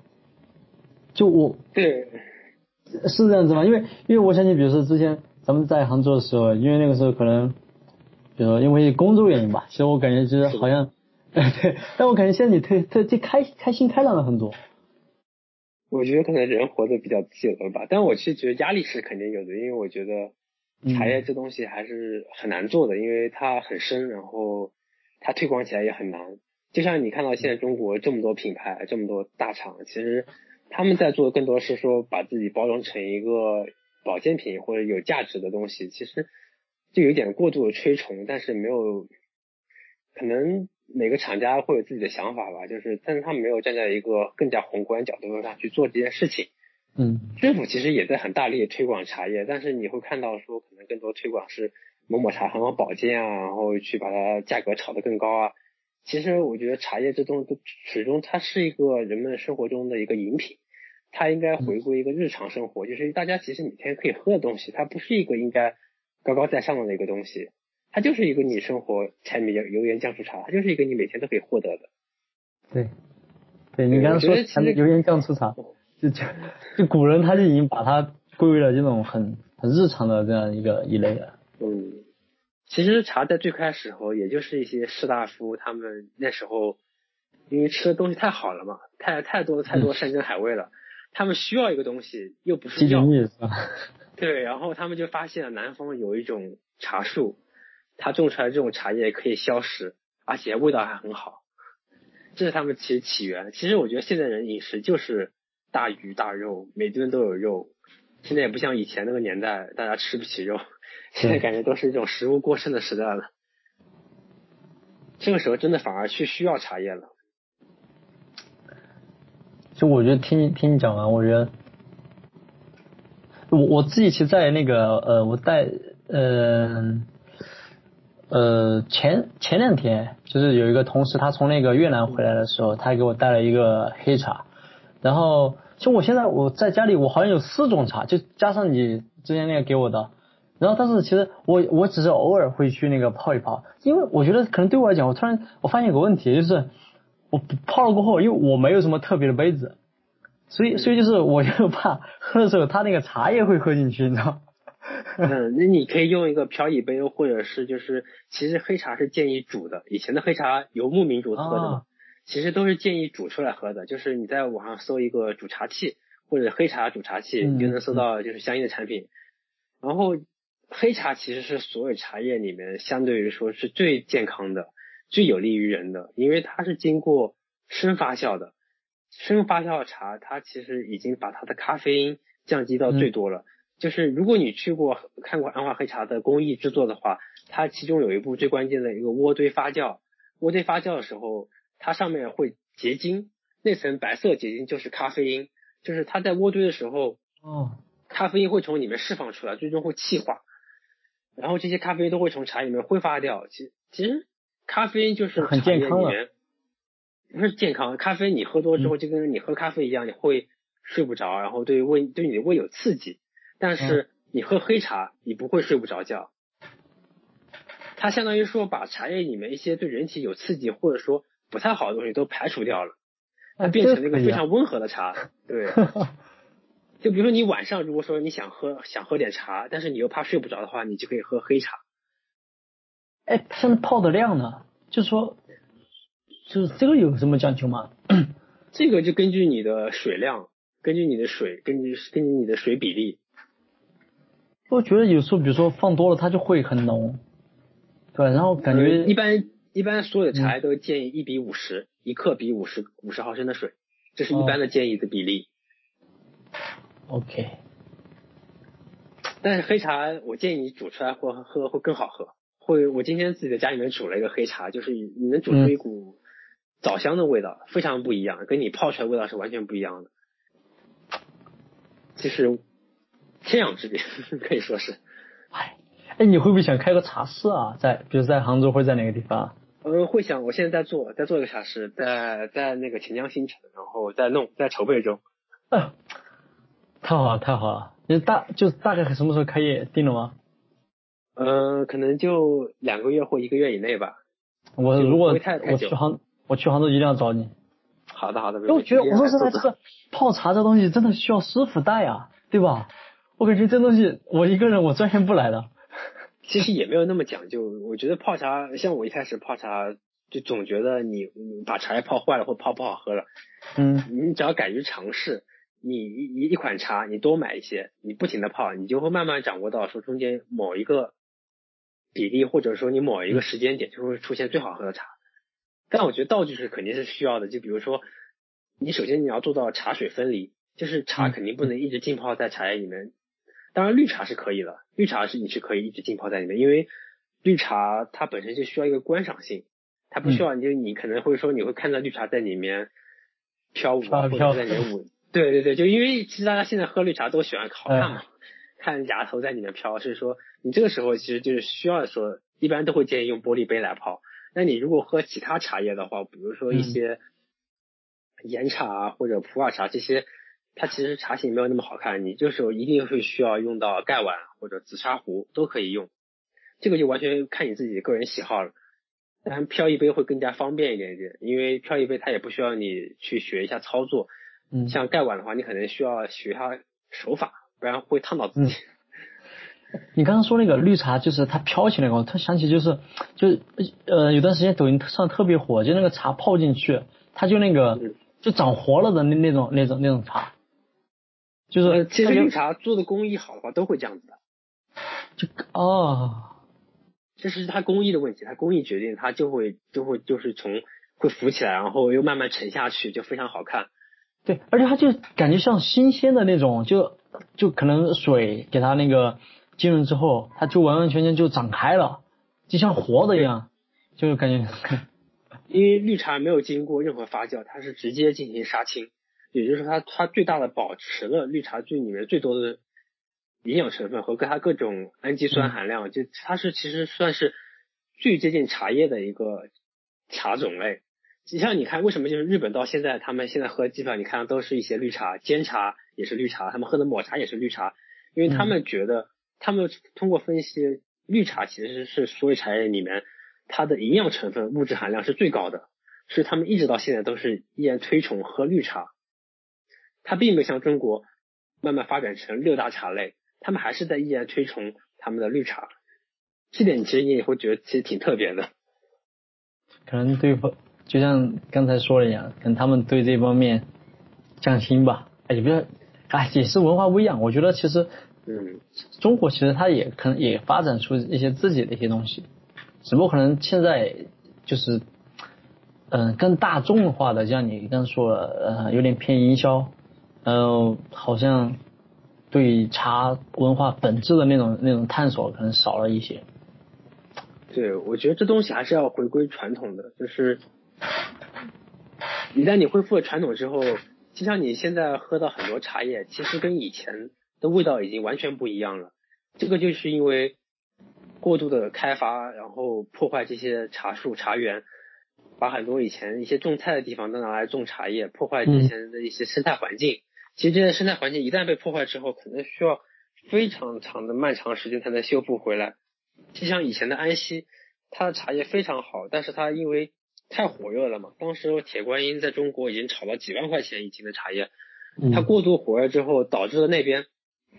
对， 是这样子吗？因为我相信，比如说之前咱们在杭州的时候，因为那个时候可能，比如说因为工作原因吧，其实我感觉就是好像，对，但我感觉现在你特开心开朗了很多。 我觉得可能人活得比较自由了吧，但我其实觉得压力是肯定有的，因为我觉得茶叶这东西还是很难做的，因为它很深，然后它推广起来也很难。就像你看到现在中国这么多品牌，这么多大厂，其实他们在做的更多是说把自己包装成一个保健品或者有价值的东西，其实就有点过度的推崇，但是没有，可能每个厂家会有自己的想法吧，但是他们没有站在一个更加宏观角度上去做这件事情。政府其实也在很大力推广茶叶，但是你会看到说可能更多推广是某某茶很好保健啊，然后去把它价格炒得更高啊。其实我觉得茶叶这始终它是一个人们生活中的一个饮品， 它应该回归一个日常生活，就是大家其实每天可以喝的东西，它不是一个应该高高在上的一个东西，它就是一个你生活柴米油盐酱醋茶，它就是一个你每天都可以获得的。 对，对你刚刚说油盐酱醋茶，就古人他就已经把它归为了这种很日常的这样一类了。 其实茶在最开始时候，也就是一些士大夫他们那时候因为吃的东西太好了嘛，太多山珍海味了，他们需要一个东西又不是药，对，然后他们就发现了南方有一种茶树，它种出来这种茶叶可以消食，而且味道还很好，这是他们其实起源。其实我觉得现在人饮食就是大鱼大肉，每顿都有肉，现在也不像以前那个年代大家吃不起肉，现在感觉都是一种食物过剩的时代了。这个时候真的反而需要茶叶了。 就我觉得听你讲完，我觉得我自己其实在那个我带前两天就是有一个同事他从那个越南回来的时候，他给我带了一个黑茶，然后就我现在我在家里我好像有4种茶，就加上你之前那个给我的，然后但是其实我只是偶尔会去那个泡一泡，因为我觉得可能对我来讲，我发现有个问题，就是我泡了过后，因为我没有什么特别的杯子，所以就是我就怕喝的时候他那个茶叶会喝进去，你知道。 那你可以用一个漂椅杯，或者是就是其实黑茶是建议煮的，以前的黑茶游牧民族喝的嘛，其实都是建议煮出来喝的，就是你在网上搜一个煮茶器或者黑茶煮茶器，你就能搜到就是相应的产品。然后黑茶其实是所有茶叶里面相对于说是最健康的，最有利于人的，因为它是经过深发酵的。深发酵茶它其实已经把它的咖啡因降低到最多了。就是如果你看过安化黑茶的工艺制作的话，它其中有一步最关键的一个渥堆发酵。渥堆发酵的时候，它上面会结晶，那层白色结晶就是咖啡因，就是它在渥堆的时候，咖啡因会从里面释放出来，最终会气化，然后这些咖啡因都会从茶里面挥发掉。其实咖啡因就是很健康了， 不是健康，咖啡你喝多之后就跟你喝咖啡一样，你会睡不着，然后对你的胃有刺激。但是你喝黑茶，你不会睡不着觉。它相当于说把茶叶里面一些对人体有刺激或者说不太好的东西都排除掉了，它变成了一个非常温和的茶。对，就比如说你晚上如果说你想喝点茶，但是你又怕睡不着的话，你就可以喝黑茶。 现在泡的量呢？就是这个有什么讲究吗？ 这个就根据你的水量，根据你的水比例。 我觉得有时候比如说放多了它就会很浓，对，然后感觉一般所有的茶都建议1:50，一克比50毫升的水，这是一般的建议的比例。 OK。 但是黑茶我建议你煮出来或喝会更好喝。我今天自己在家里面煮了一个黑茶，就是你能煮出一股枣香的味道，非常不一样，跟你泡出来的味道是完全不一样的，就是天壤之别，可以说是。 你会不会想开个茶室啊？比如在杭州或者在哪个地方？ 会想，我现在在做一个茶室，在那个钱江新城，然后在筹备中。 太好了！你大概什么时候开业定了吗？ 可能就2个月或1个月以内吧。 如果我去杭州一定要找你。 好的。 因为我觉得我说实在，这个泡茶这东西真的需要师傅带啊，对吧？我感觉这东西我一个人我钻研不来的。 其实也没有那么讲究，我觉得泡茶，像我一开始泡茶就总觉得你把茶叶泡坏了或泡不好喝了。你只要敢于尝试，你一款茶你多买一些，你不停的泡，你就会慢慢掌握到说中间某一个比例，或者说你某一个时间点就会出现最好喝的茶。但我觉得道具是肯定是需要的，就比如说你首先你要做到茶水分离，就是茶肯定不能一直浸泡在茶叶里面。当然绿茶是可以的，绿茶你是可以一直浸泡在里面，因为绿茶它本身就需要一个观赏性，它不需要你可能会说你会看到绿茶在里面飘舞或者在里面舞。对，就因为其实大家现在喝绿茶都喜欢好看嘛，看芽头在里面飘，所以说你这个时候其实就是需要说一般都会建议用玻璃杯来泡。那你如果喝其他茶叶的话，比如说一些岩茶或者普洱茶这些它其实茶型没有那么好看，你这时候一定会需要用到盖碗或者紫砂壶都可以用，这个就完全看你自己个人喜好了。当然漂一杯会更加方便一点点，因为漂一杯它也不需要你去学一下操作，像盖碗的话你可能需要学一下手法，不然会烫到自己。 你刚刚说那个绿茶，就是它飘起来，我突想起有段时间抖音上特别火，就那个茶泡进去，它就那个就长活了的那种茶，就是其实绿茶做的工艺好的话都会这样子的，这是它工艺的问题，它工艺决定它就是会浮起来，然后又慢慢沉下去，就非常好看。 对，而且它就感觉像新鲜的那种，就可能水给它那个浸润之后，它就完完全全就长开了，就像活的一样，就感觉。 因为绿茶没有经过任何发酵，它是直接进行杀青，也就是说它最大的保持了绿茶最里面最多的营养成分和它各种氨基酸含量，就它是其实算是最接近茶叶的一个茶种类。你像你看为什么就是日本到现在他们现在喝基本上你看都是一些绿茶，煎茶也是绿茶，他们喝的抹茶也是绿茶，因为他们觉得他们通过分析绿茶其实是所有茶叶里面它的营养成分物质含量是最高的，所以他们一直到现在都是依然推崇喝绿茶。它并没有像中国慢慢发展成6大茶类，他们还是在依然推崇他们的绿茶，这点其实你也会觉得其实挺特别的。 可能就像刚才说的一样，可能他们对这方面匠心吧，也是文化不一样。我觉得其实中国其实它也可能也发展出一些自己的一些东西，只不过可能现在就是更大众化的，像你刚才说的有点偏营销，好像对茶文化本质的那种探索可能少了一些。 对，我觉得这东西还是要回归传统的，就是一旦你恢复了传统之后，就像你现在喝到很多茶叶，其实跟以前的味道已经完全不一样了。这个就是因为过度的开发，然后破坏这些茶树、茶园，把很多以前一些种菜的地方都拿来种茶叶，破坏之前的一些生态环境。其实这些生态环境一旦被破坏之后，可能需要非常长的漫长时间才能修复回来。就像以前的安溪，它的茶叶非常好，但是它因为太火热了嘛，当时铁观音在中国已经炒到几万块钱一斤的茶叶，它过度火热之后，导致了那边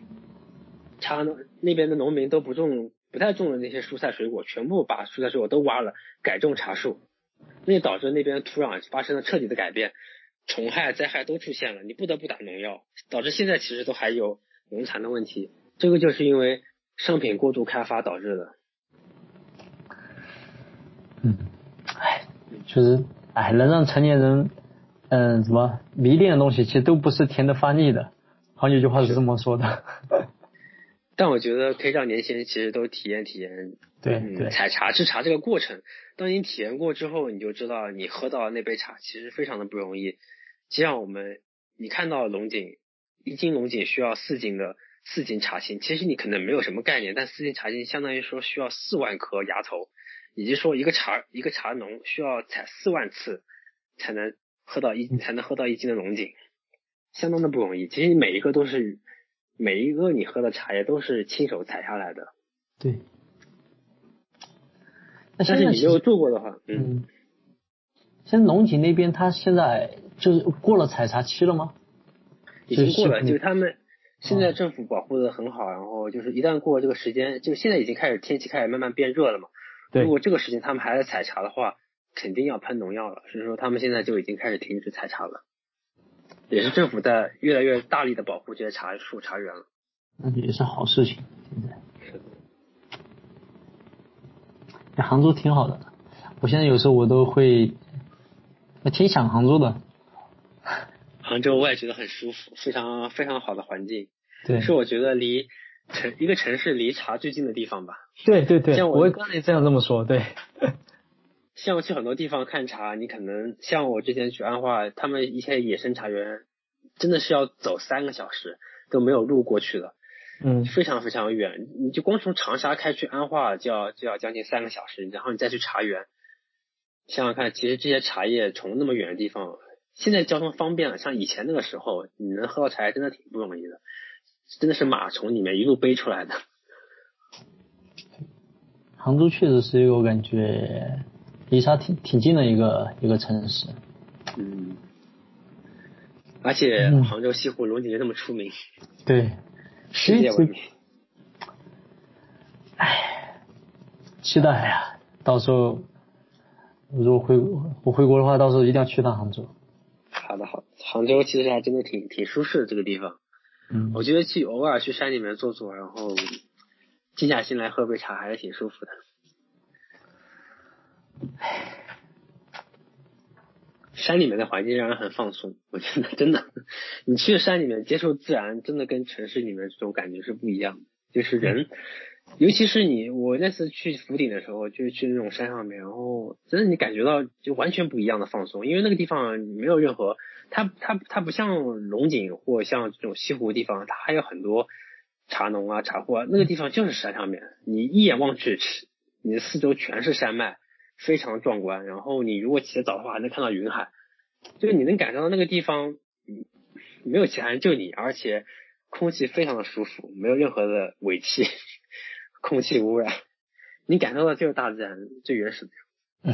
的农民都不太种的那些蔬菜水果，全部把蔬菜水果都挖了，改种茶树，那就导致那边土壤发生了彻底的改变，虫害灾害都出现了，你不得不打农药，导致现在其实都还有农残的问题，这个就是因为商品过度开发导致的。 就是能让成年人迷恋的东西，其实都不是甜的发腻的，好像有句话是这么说的。 但我觉得可以让年轻人其实都体验体验， 对， 采茶制茶这个过程。当你体验过之后，你就知道你喝到那杯茶其实非常的不容易。就像你看到龙井，1斤龙井需要4斤茶青，其实你可能没有什么概念，但4斤茶青相当于说需要4万颗芽头，也就是说一个茶农需要采4万次才能喝到1斤的龙井，相当的不容易。其实每一个你喝的茶叶都是亲手采下来的。 对。 但是你没有做过的话， 像龙井那边，它现在就是过了采茶期了吗？ 已经过了，就是他们现在政府保护的很好，然后就是一旦过了这个时间，就现在已经天气开始慢慢变热了嘛。 对。 如果这个时间他们还在采茶的话，肯定要喷农药了，所以说他们现在就已经开始停止采茶了。也是政府在越来越大力的保护这些茶树、茶园了。 那也是好事情。现在杭州挺好的，我现在有时候我挺想杭州的。 杭州我也觉得很舒服，非常非常好的环境。 对， 是我觉得一个城市离茶最近的地方吧。 对，我刚才这样这么说，对。 像我去很多地方看茶，你可能像我之前去安化，他们一些野生茶园真的是要走3个小时都没有路过去的，非常非常远。你就光从长沙开去安化就要将近3个小时，然后你再去茶园，想想看，其实这些茶叶从那么远的地方现在交通方便了，像以前那个时候，你能喝到茶叶真的挺不容易的，真的是马从里面一路背出来的。 杭州确实是一个我感觉离沙挺近的一个城市。 而且杭州西湖龙井就这么出名。 对， 世界闻名。 期待呀！到时候如果我回国的话，到时候一定要去趟杭州。 好的，杭州其实还真的挺舒适的这个地方。我觉得偶尔去山里面坐坐，然后静下心来喝杯茶，还是挺舒服的。山里面的环境让人很放松，我觉得真的，你去山里面接受自然，真的跟城市里面这种感觉是不一样的。就是人，尤其是我那次去福鼎的时候，就是去那种山上面，然后真的你感觉到就完全不一样的放松，因为那个地方没有任何，它不像龙井或像这种西湖的地方，它还有很多茶农啊、茶户啊，那个地方就是山上面，你一眼望去，你的四周全是山脉，非常壮观。然后你如果起得早的话，还能看到云海，就是你能感受到那个地方没有其他人，就你，而且空气非常的舒服，没有任何的尾气，空气污染，你感受到就是大自然最原始的。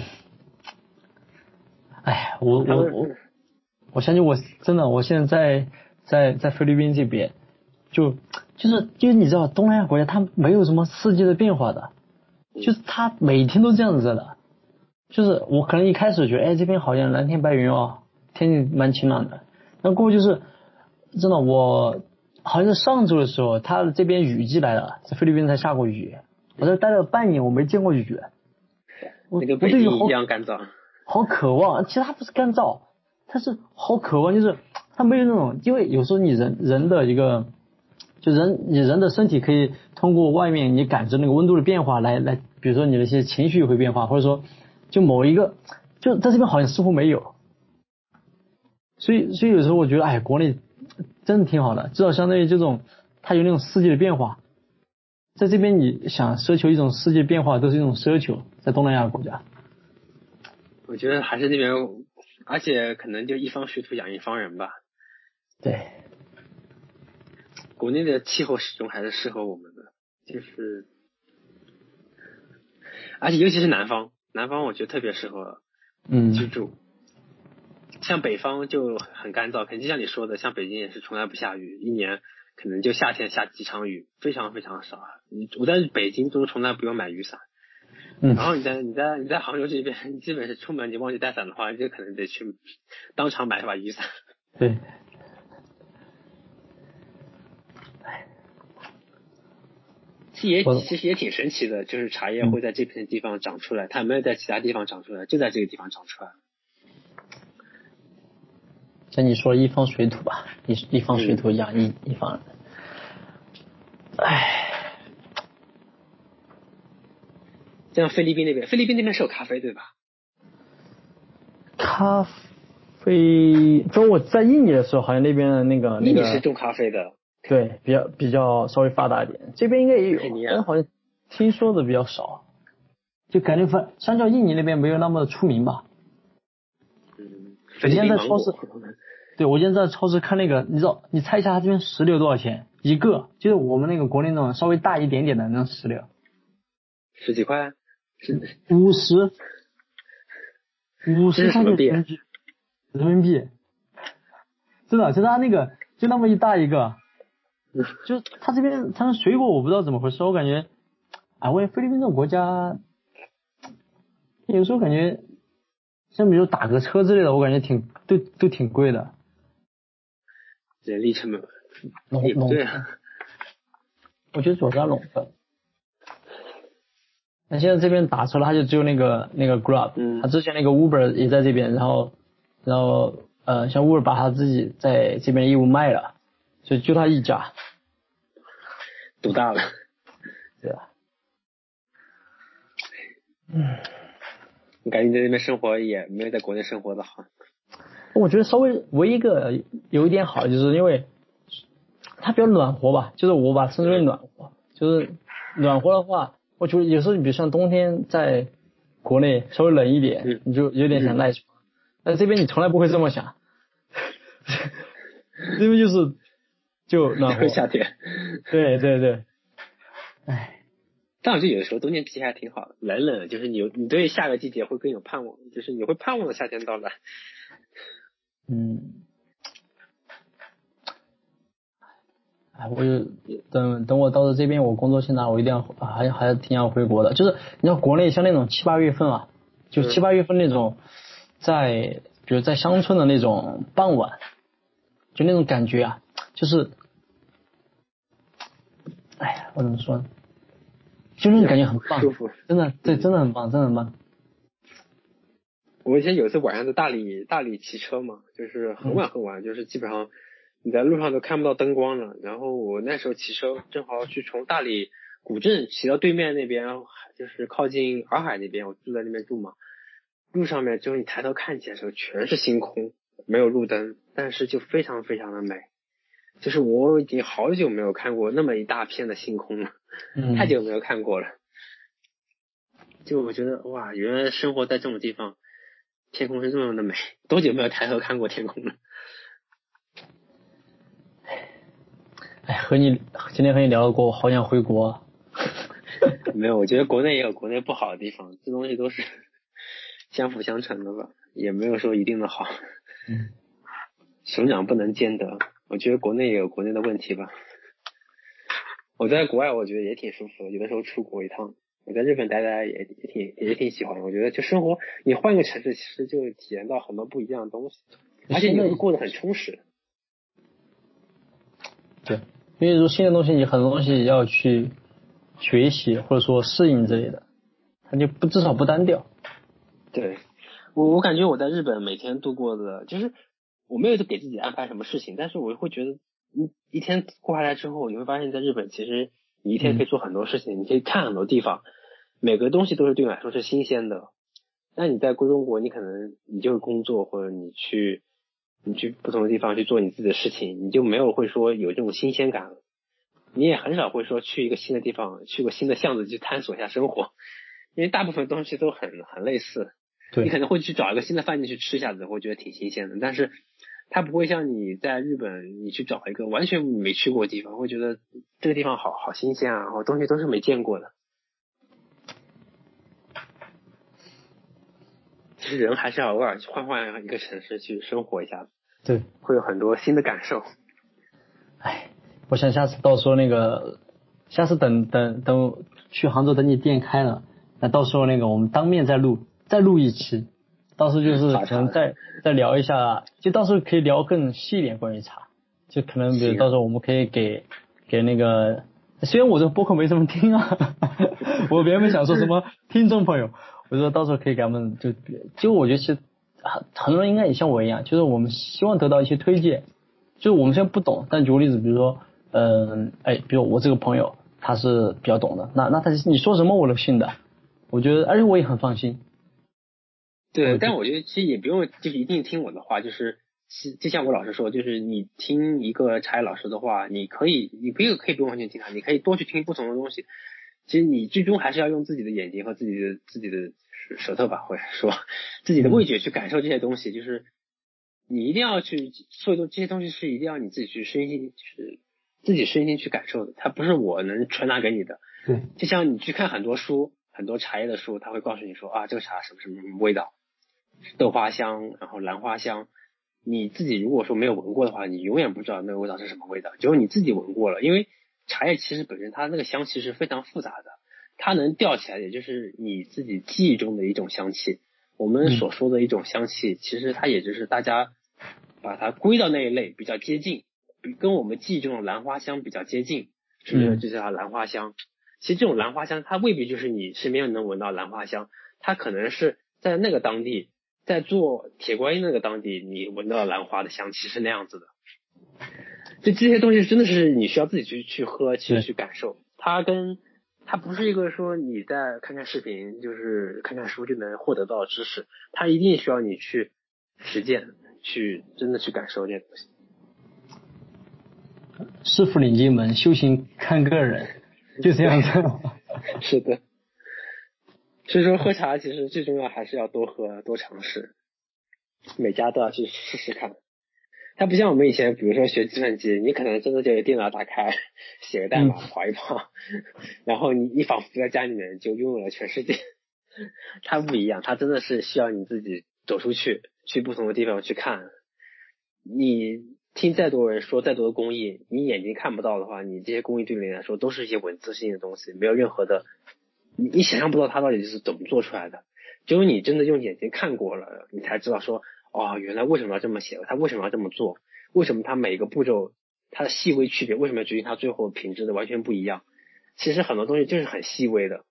哎，我相信我现在在菲律宾这边，就是你知道东南亚国家它没有什么四季的变化的，就是它每天都这样子的。就是我可能一开始觉得这边好像蓝天白云天气蛮晴朗的，然后过后就是真的我好像是上周的时候，它这边雨季来了，在菲律宾才下过雨，我这待了半年我没见过雨。 那个北京一样干燥， 好渴望。其实它不是干燥，它是好渴望，就是它没有那种，因为有时候你人的一个，你人的身体可以通过外面你感知那个温度的变化来，比如说你的一些情绪会变化，或者说就某一个，就在这边好像似乎没有。所以有时候我觉得国内真的挺好的，至少相当于这种它有那种四季的变化。在这边你想奢求一种世界变化都是一种奢求，在东南亚国家。 我觉得还是那边，而且可能就一方水土养一方人吧。 对， 国内的气候始终还是适合我们的，就是而且尤其是南方我觉得特别适合居住。像北方就很干燥，肯定像你说的，像北京也是从来不下雨，一年可能就夏天下几场雨，非常非常少。我在北京都从来不用买雨伞，然后你在杭州这边，基本是出门你忘记带伞的话，就可能得去当场买一把雨伞。 对。 其实也挺神奇的，就是茶叶会在这片地方长出来，它没有在其他地方长出来，就在这个地方长出来。 像你说一方水土吧，一方水土养一方人。 像菲律宾那边是有咖啡对吧？ 咖啡，就我在印尼的时候，好像那边的那个印尼是种咖啡的。 对，比较稍微发达一点，这边应该也有，但好像听说的比较少，就感觉相较印尼那边没有那么出名吧。 菲律宾芒果。 对，我今天在超市看那个，你猜一下它这边石榴多少钱一个？就是我们那个国内那种稍微大一点点的那种石榴。 十几块 ？50块钱人民币。真的，就它那个就那么一大一个。就它这边它的水果我不知道怎么回事，我感觉我菲律宾这种国家有时候感觉像比如打个车之类的，我感觉都挺贵的。 人力成本对啊，我觉得主要是它垄断。那现在这边打车了，它就只有那个 Grab，它之前那个 Uber 也在这边，然后像 Uber 把他自己在这边业务卖了，所以就他一家。 赌大了。 对啊。 你感觉你在那边生活也没有在国内生活的好。 我觉得唯一一个有一点好，就是因为它比较暖和吧，就是我把称之为暖和，就是暖和的话，我觉得有时候你比如像冬天在国内稍微冷一点，你就有点想赖床，但这边你从来不会这么想， 这边就暖和。 夏天。 对对对。 唉， 但我觉得有的时候冬天其实还挺好的，冷冷，就是你对下个季节会更有盼望，就是你会盼望着夏天到来。 我就等我到了这边，我工作现在我一定要还挺想回国的。就是你知道国内像那种7、8月份啊，就7、8月份那种，比如在乡村的那种傍晚，就那种感觉啊，就是，哎呀，我怎么说呢？就那种感觉很棒， 舒服， 真的，对，真的很棒，真的很棒。 我以前有一次晚上在大理骑车嘛，就是很晚很晚，就是基本上你在路上都看不到灯光了。然后我那时候骑车正好去从大理古镇骑到对面那边，就是靠近洱海那边，我住在那边住嘛。路上面就是你抬头看起来的时候全是星空，没有路灯，但是就非常非常的美。就是我已经好久没有看过那么一大片的星空了，太久没有看过了。就我觉得哇，原来生活在这种地方，天空是这么的美，多久没有抬头看过天空了？ 哎，今天和你聊过，我好想回国啊。 没有，我觉得国内也有国内不好的地方，这东西都是相辅相成的吧，也没有说一定的好。手掌不能兼得，我觉得国内也有国内的问题吧。我在国外我觉得也挺舒服的，有的时候出国一趟，我在日本待也挺喜欢的。我觉得就生活，你换个城市，其实就体验到很多不一样的东西，而且你会过得很充实。 对，因为说新的东西，你很多东西要去学习或者说适应之类的，它就至少不单调。 对，我感觉我在日本每天度过的，就是我没有给自己安排什么事情，但是我会觉得，一天过下来之后，你会发现在日本其实你一天可以做很多事情，你可以看很多地方，每个东西都是对你来说是新鲜的。那你在中国，你可能你就是工作，或者你去不同的地方去做你自己的事情，你就没有会说有这种新鲜感了。你也很少会说去一个新的地方，去个新的巷子去探索一下生活，因为大部分东西都很类似。 对， 你可能会去找一个新的饭店去吃一下子，会觉得挺新鲜的，但是它不会像你在日本，你去找一个完全没去过的地方，会觉得这个地方好新鲜啊，然后东西都是没见过的。其实人还是要偶尔换一个城市去生活一下， 对， 会有很多新的感受。 哎，我想下次到时候下次等去杭州，等你店开了，那到时候我们当面再录一期，到时候就是可能再聊一下，就到时候可以聊更细一点关于茶，就可能比如到时候我们可以给虽然我这个播客没什么听啊，我原本想说什么听众朋友，我说到时候可以给他们就我觉得其实很多人应该也像我一样，就是我们希望得到一些推荐，就是我们现在不懂，但举个例子，比如说比如我这个朋友他是比较懂的，那你说什么我都信的，我觉得而且我也很放心。 对，但我觉得其实也不用就是一定听我的话，就是就像我老师说，就是你听一个茶叶老师的话，你可以不用完全听他，你可以多去听不同的东西。其实你最终还是要用自己的眼睛和自己的舌头吧，或者说自己的味觉去感受这些东西。就是你一定要去，所以说这些东西是一定要你自己去身心，就是自己身心去感受的，它不是我能传达给你的。 对， 就像你去看很多书，很多茶叶的书，他会告诉你说啊，这个茶什么什么味道。豆花香，然后兰花香，你自己如果说没有闻过的话，你永远不知道那个味道是什么味道，只有你自己闻过了。因为茶叶其实本身它那个香气是非常复杂的，它能调起来也就是你自己记忆中的一种香气。我们所说的一种香气，其实它也就是大家把它归到那一类，比较接近，跟我们记忆中的兰花香比较接近，是不是就叫兰花香？其实这种兰花香，它未必就是你身边能闻到兰花香，它可能是在那个当地，在做铁观音那个当地，你闻到兰花的香气是那样子的。就这些东西真的是你需要自己去喝，去感受。它不是一个说你在看看视频，就是看看书就能获得到的知识，它一定需要你去实践，去真的去感受这些东西。 师傅领进门，修行看个人，就这样子。 是的。所以说喝茶其实最重要还是要多喝多尝试，每家都要去试试看。 它不像我们以前，比如说学计算机，你可能真的就电脑打开，写个代码跑一跑，然后你仿佛在家里面就拥有了全世界。它不一样，它真的是需要你自己走出去，去不同的地方去看。你听再多人说再多的工艺，你眼睛看不到的话，你这些工艺对你来说都是一些文字性的东西，没有任何的，你想象不到它到底是怎么做出来的。只有你真的用眼睛看过了，你才知道说，哦，原来为什么要这么写，他为什么要这么做，为什么他每个步骤它的细微区别，为什么要决定它最后品质的完全不一样。其实很多东西就是很细微的，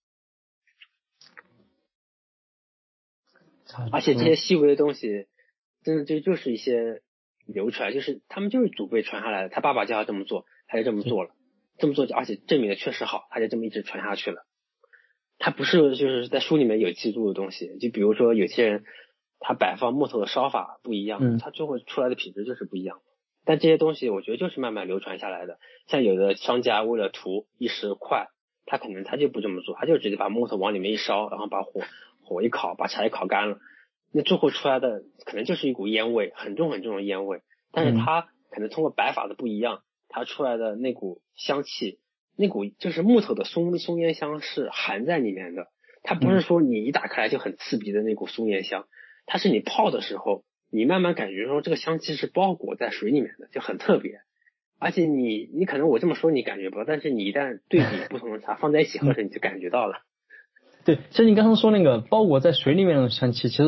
而且这些细微的东西真的就是一些流出来，就是他们就是祖辈传下来的，他爸爸叫他这么做，他就这么做了，这么做而且证明的确实好，他就这么一直传下去了。它不是就是在书里面有记录的东西，就比如说有些人他摆放木头的烧法不一样，他最后出来的品质就是不一样。但这些东西我觉得就是慢慢流传下来的。像有的商家为了图一时快，他可能他就不这么做，他就直接把木头往里面一烧，然后把火一烤，把茶叶烤干了，那最后出来的可能就是一股烟味，很重很重的烟味。但是他可能通过摆法的不一样，他出来的那股香气，那股就是木头的松烟香是含在里面的，它不是说你一打开来就很刺鼻的那股松烟香，它是你泡的时候，你慢慢感觉说这个香气是包裹在水里面的，就很特别。而且你可能我这么说你感觉不到，但是你一旦对比不同的茶放在一起喝时，你就感觉到了。 对，像你刚刚说那个包裹在水里面的香气，其实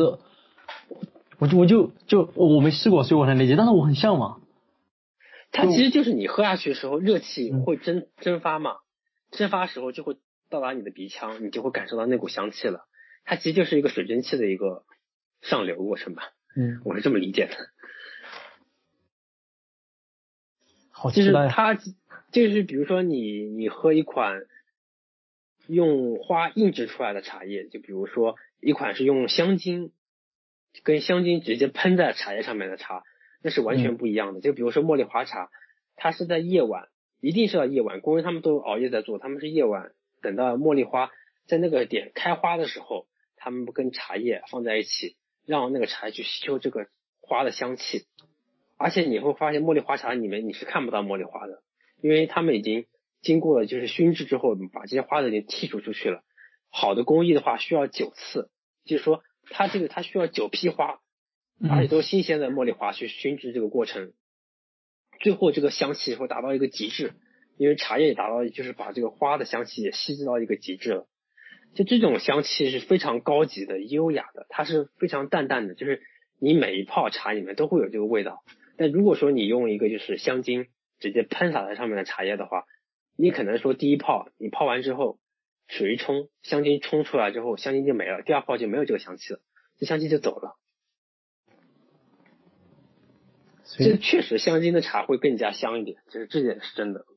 我没试过，所以我才理解，但是我很向往。 它其实就是你喝下去的时候，热气会蒸发嘛，蒸发的时候就会到达你的鼻腔，你就会感受到那股香气了。它其实就是一个水蒸气的一个上流过程吧。我是这么理解的。 好期待。 就是它就是比如说你喝一款用花印制出来的茶叶，就比如说一款是用香精跟香精直接喷在茶叶上面的茶，那是完全不一样的。就比如说茉莉花茶，它是在夜晚，一定是要夜晚，工人他们都熬夜在做，他们是夜晚等到茉莉花在那个点开花的时候，他们跟茶叶放在一起，让那个茶去吸收这个花的香气。而且你会发现茉莉花茶里面你是看不到茉莉花的，因为他们已经经过了就是熏制之后，把这些花都已经剔除出去了。好的工艺的话需要9次，就是说它需要9批花，而且都是新鲜的茉莉花去熏制这个过程，最后这个香气会达到一个极致，因为茶叶也达到就是把这个花的香气也吸制到一个极致了。就这种香气是非常高级的、优雅的，它是非常淡淡的，就是你每一泡茶里面都会有这个味道。但如果说你用一个就是香精直接喷洒在上面的茶叶的话，你可能说第一泡你泡完之后，水一冲，香精冲出来之后，香精就没了，第二泡就没有这个香气了，这香气就走了。这确实香精的茶会更加香一点，就是这点是真的。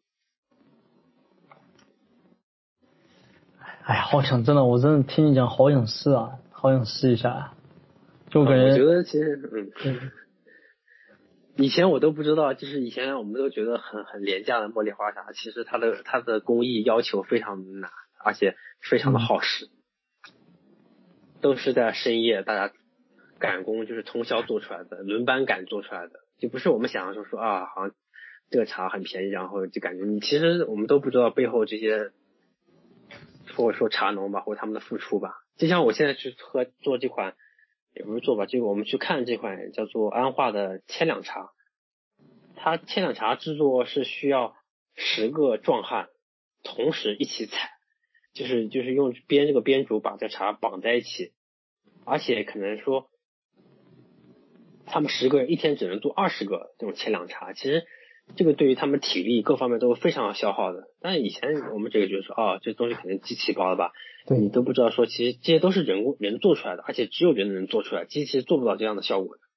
哎，我真的听你讲，好想试啊，好想试一下啊。就感觉我觉得其实以前我都不知道，就是以前我们都觉得很廉价的茉莉花茶，其实它的工艺要求非常难，而且非常的耗时，都是在深夜大家赶工，就是通宵做出来的，轮班赶做出来的，就不是我们想象说啊，好像这个茶很便宜，然后就感觉其实我们都不知道背后这些，或者说茶农吧，或者他们的付出吧。就像我现在去做这款。也不是做吧，这个我们去看这款叫做安化的千两茶，它千两茶制作是需要10个壮汉同时一起采，就是用这个编竹把这茶绑在一起，而且可能说他们10个人一天只能做20个这种千两茶，其实这个对于他们体力各方面都非常消耗的。但是以前我们这个觉得说这东西肯定机器包的吧，你都不知道说其实这些都是人做出来的，而且只有人能做出来，机器做不到这样的效果的。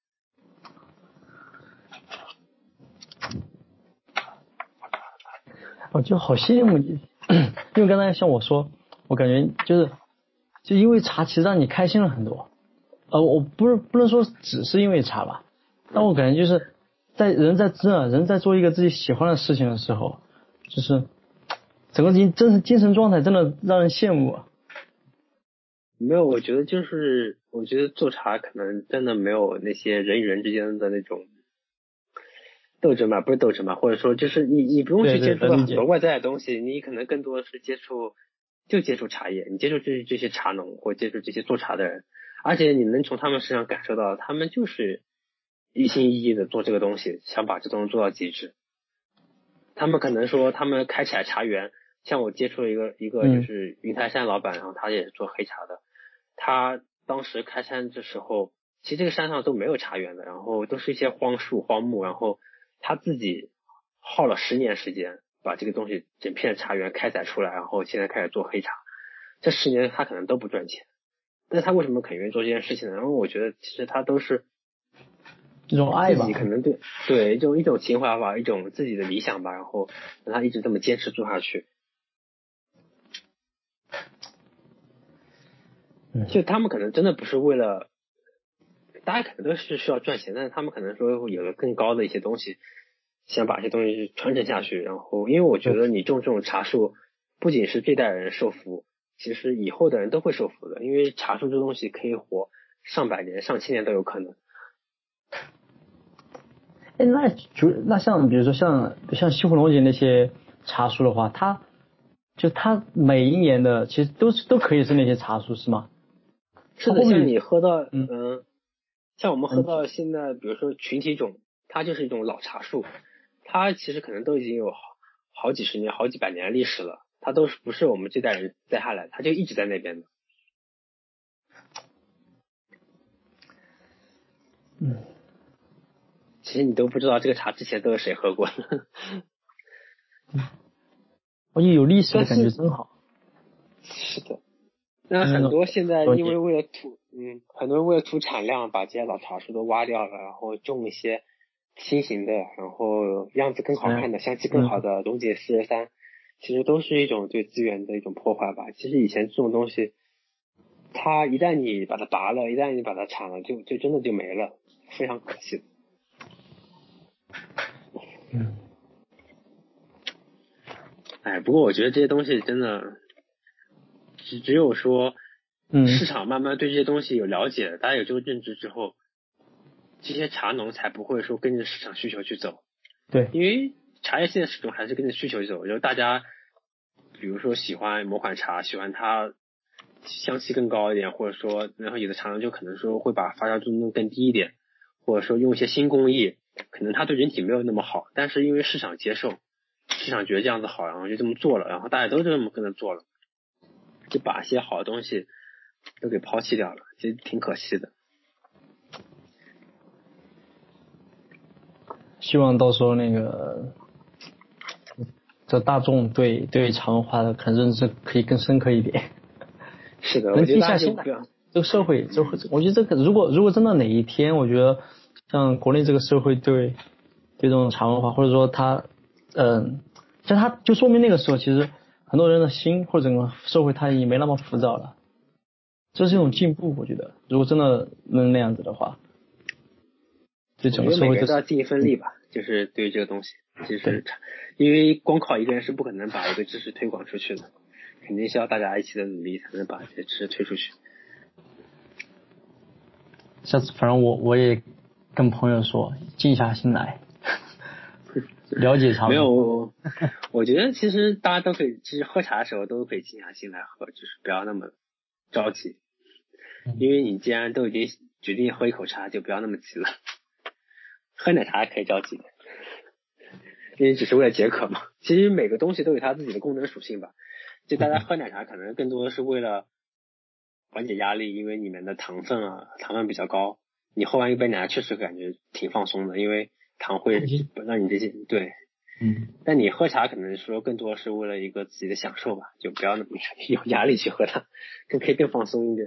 我就好羡慕你，因为刚才像我说，我感觉就因为茶其实让你开心了很多。我不能说只是因为茶吧，但我感觉就是人在做一个自己喜欢的事情的时候，就是整个精神状态真的让人羡慕啊。 没有，我觉得做茶可能真的没有那些人与人之间的那种斗争吧，不是斗争吧，或者说就是你不用去接触到很对多外在的东西，你可能更多的是接触茶叶，你接触这些茶农或接触这些做茶的人，而且你能从他们身上感受到，他们就是一心一意的做这个东西，想把这东西做到极致。他们可能说他们开起来茶园，像我接触了一个就是云台山老板，然后他也是做黑茶的，他当时开山的时候，其实这个山上都没有茶园的，然后都是一些荒树荒木，然后他自己耗了10年时间把这个东西整片茶园开采出来，然后现在开始做黑茶。这10年他可能都不赚钱，但是他为什么肯愿意做这件事情呢？然后我觉得其实他都是这种爱吧， 自己可能对一种情怀吧，一种自己的理想吧，然后让他一直这么坚持做下去。就他们可能真的不是为了，大家可能都是需要赚钱，但是他们可能说有了更高的一些东西，想把这些东西传承下去。然后，因为我觉得你种这种茶树，不仅是这代人受福，其实以后的人都会受福的，因为茶树这东西可以活上百年、上千年都有可能。 哎，那像比如说像西湖龙井那些茶树的话，它每一年的其实都可以是那些茶树是吗？ 是的，像你喝到像我们喝到现在，比如说群体种，它就是一种老茶树，它其实可能都已经有好几十年、好几百年的历史了，它都不是我们这代人栽下来，它就一直在那边的。其实你都不知道这个茶之前都是谁喝过的。 而且有历史的感觉真好。 是的。那很多现在因为为了很多人为了图产量，把这些老茶树都挖掉了，然后种一些新型的，然后样子更好看的、香气更好的龙井43，其实都是一种对资源的一种破坏吧。其实以前这种东西，它一旦你把它拔了，一旦你把它铲了，就真的就没了，非常可惜。不过我觉得这些东西真的只有说市场慢慢对这些东西有了解，大家有这个认知之后，这些茶农才不会说跟着市场需求去走。 对， 因为茶叶现在始终还是跟着需求去走，就是大家比如说喜欢某款茶，喜欢它香气更高一点，或者说然后有的茶农就可能说会把发酵度弄更低一点，或者说用一些新工艺，可能它对人体没有那么好，但是因为市场接受，市场觉得这样子好，然后就这么做了，然后大家都这么跟着做了，就把一些好的东西都给抛弃掉了，其实挺可惜的。 希望到时候那个这大众对茶文化的可能认知可以更深刻一点。 是的，我觉得大家就不要这个社会，我觉得这个如果真的哪一天，我觉得像国内这个社会对这种茶文化，或者说它像它就说明那个时候其实很多人的心或者整个社会它已经没那么浮躁了，这是一种进步。我觉得如果真的能那样子的话，对整个社会我觉得每个人都要尽一份力吧，就是对于这个东西，就是因为光靠一个人是不可能把一个知识推广出去的，肯定是要大家一起的努力才能把这些知识推出去。 下次反正我也跟朋友说，静下心来了解茶。 没有，我觉得其实大家都可以，其实喝茶的时候都可以静下心来喝，就是不要那么着急，因为你既然都已经决定喝一口茶，就不要那么急了。喝奶茶可以着急的，因为只是为了解渴嘛。其实每个东西都有它自己的功能属性吧。就大家喝奶茶可能更多的是为了缓解压力，因为里面的糖分比较高。你喝完一杯奶茶确实感觉挺放松的，因为糖会让你这些对。但你喝茶可能说更多是为了一个自己的享受吧，就不要那么有压力去喝它，可以更放松一点。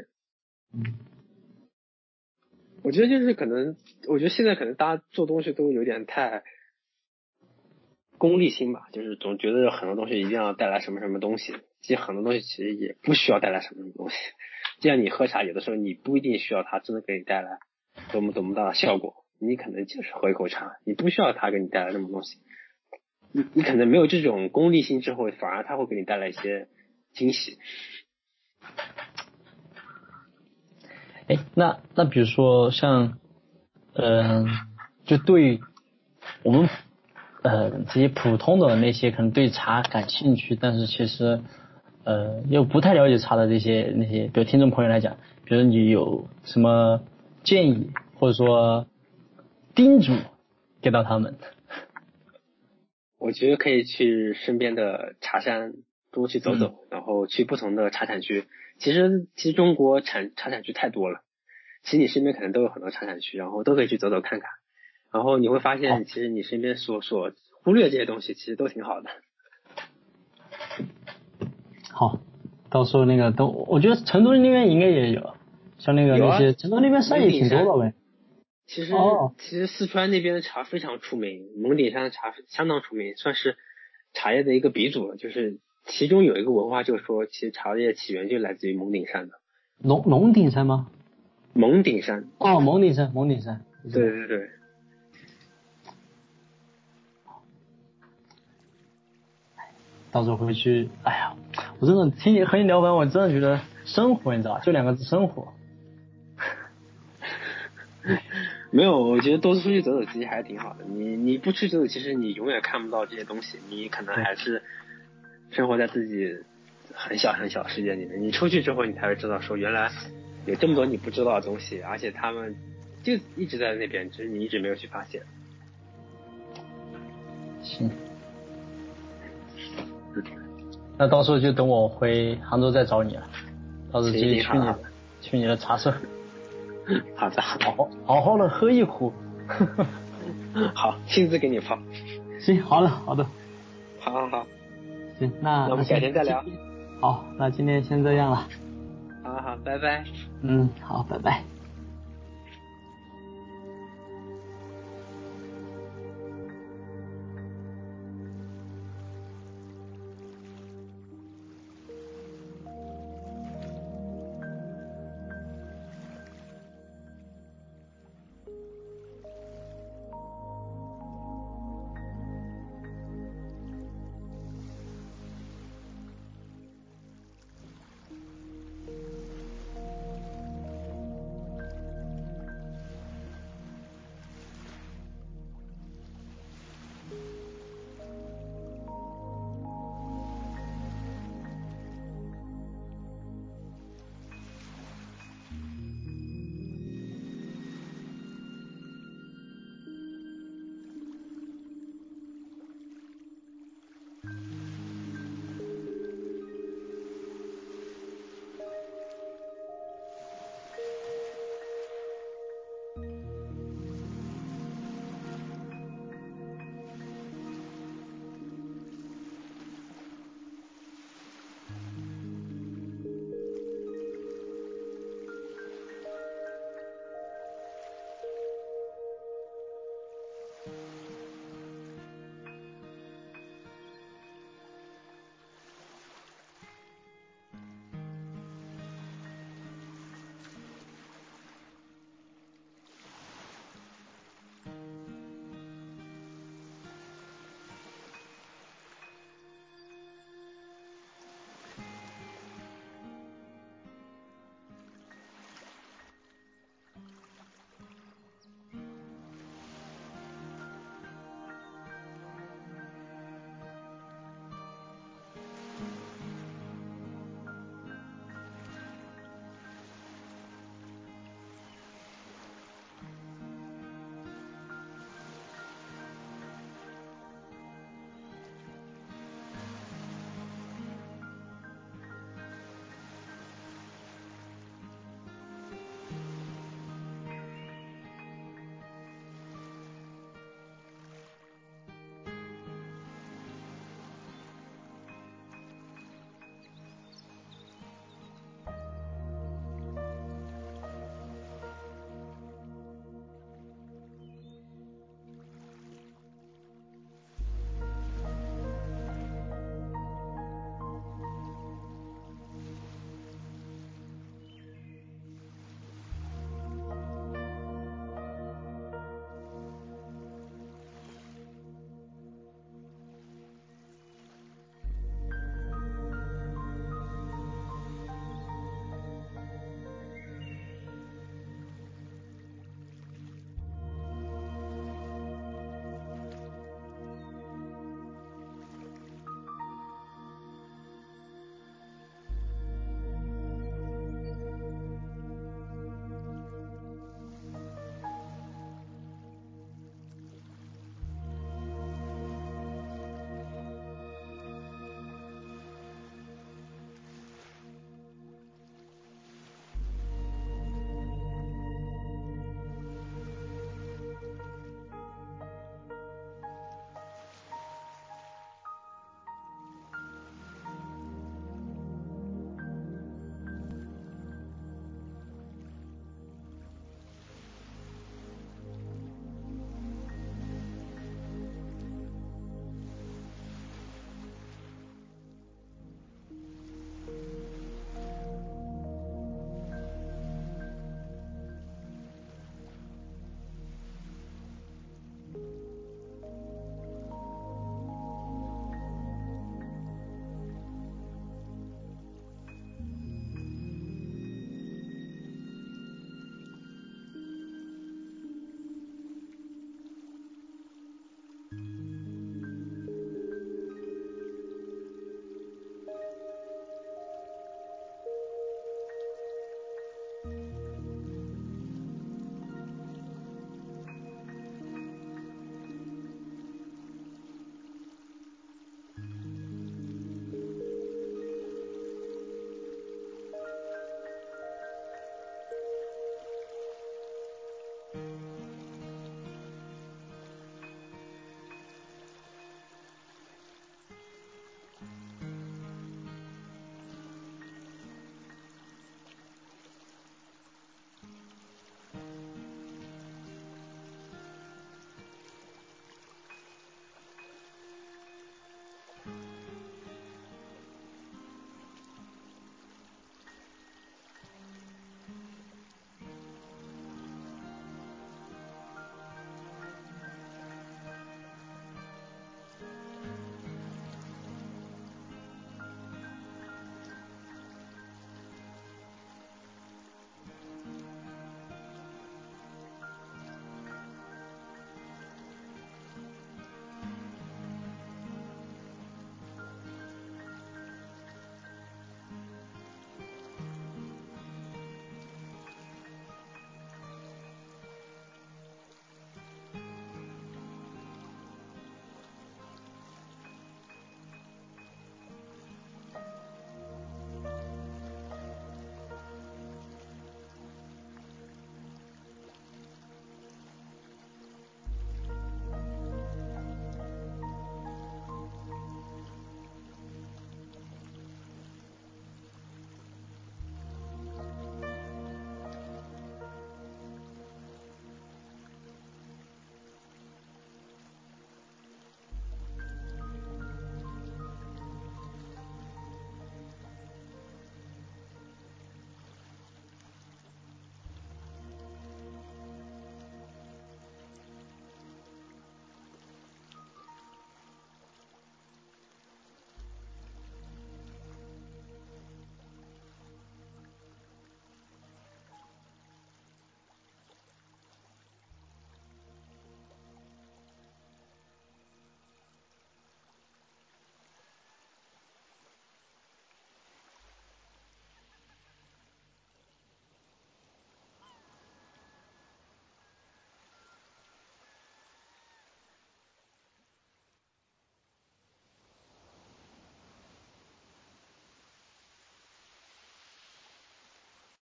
我觉得就是我觉得现在可能大家做东西都有点太功利心吧，就是总觉得很多东西一定要带来什么什么东西，其实很多东西其实也不需要带来什么东西。就像你喝茶，有的时候你不一定需要它真的给你带来多么大的效果，你可能就是喝一口茶，你不需要它给你带来那么东西。你可能没有这种功利心之后，反而它会给你带来一些惊喜。 那比如说像就对我们这些普通的那些可能对茶感兴趣，但是其实又不太了解茶的那些，比如听众朋友来讲，比如你有什么建议或者说叮嘱给到他们？ 我觉得可以去身边的茶山多去走走，然后去不同的茶产区。其实中国茶产区太多了，其实你身边可能都有很多茶产区，然后都可以去走走看看。然后你会发现，其实你身边所忽略这些东西，其实都挺好的。 好，到时候那个我觉得成都那边应该也有，像那个那些成都那边山也挺多的呗。 其实四川那边的茶非常出名，蒙顶山的茶相当出名，算是茶叶的一个鼻祖了。就是其中有一个文化，就是说其实茶叶起源就来自于蒙顶山的。 龙顶山吗？ 蒙顶山。 哦，蒙顶山。 对对对。 到时候回去，哎呀，我真的听你和你聊完，我真的觉得生活，你知道吧？就2个字，生活。 没有，我觉得多出去走走其实还挺好的。你不去走走，其实你永远看不到这些东西，你可能还是生活在自己很小很小的世界里面。你出去之后，你才会知道说原来有这么多你不知道的东西，而且他们就一直在那边，只是你一直没有去发现。 行。那到时候就等我回杭州再找你了，到时候直接去你的茶社。 好的， 好好的喝一壶。 好，亲自给你泡。 行，好的。 好。 行，那我们改天再聊。 好，那今天先这样了。 好，拜拜。 好，拜拜。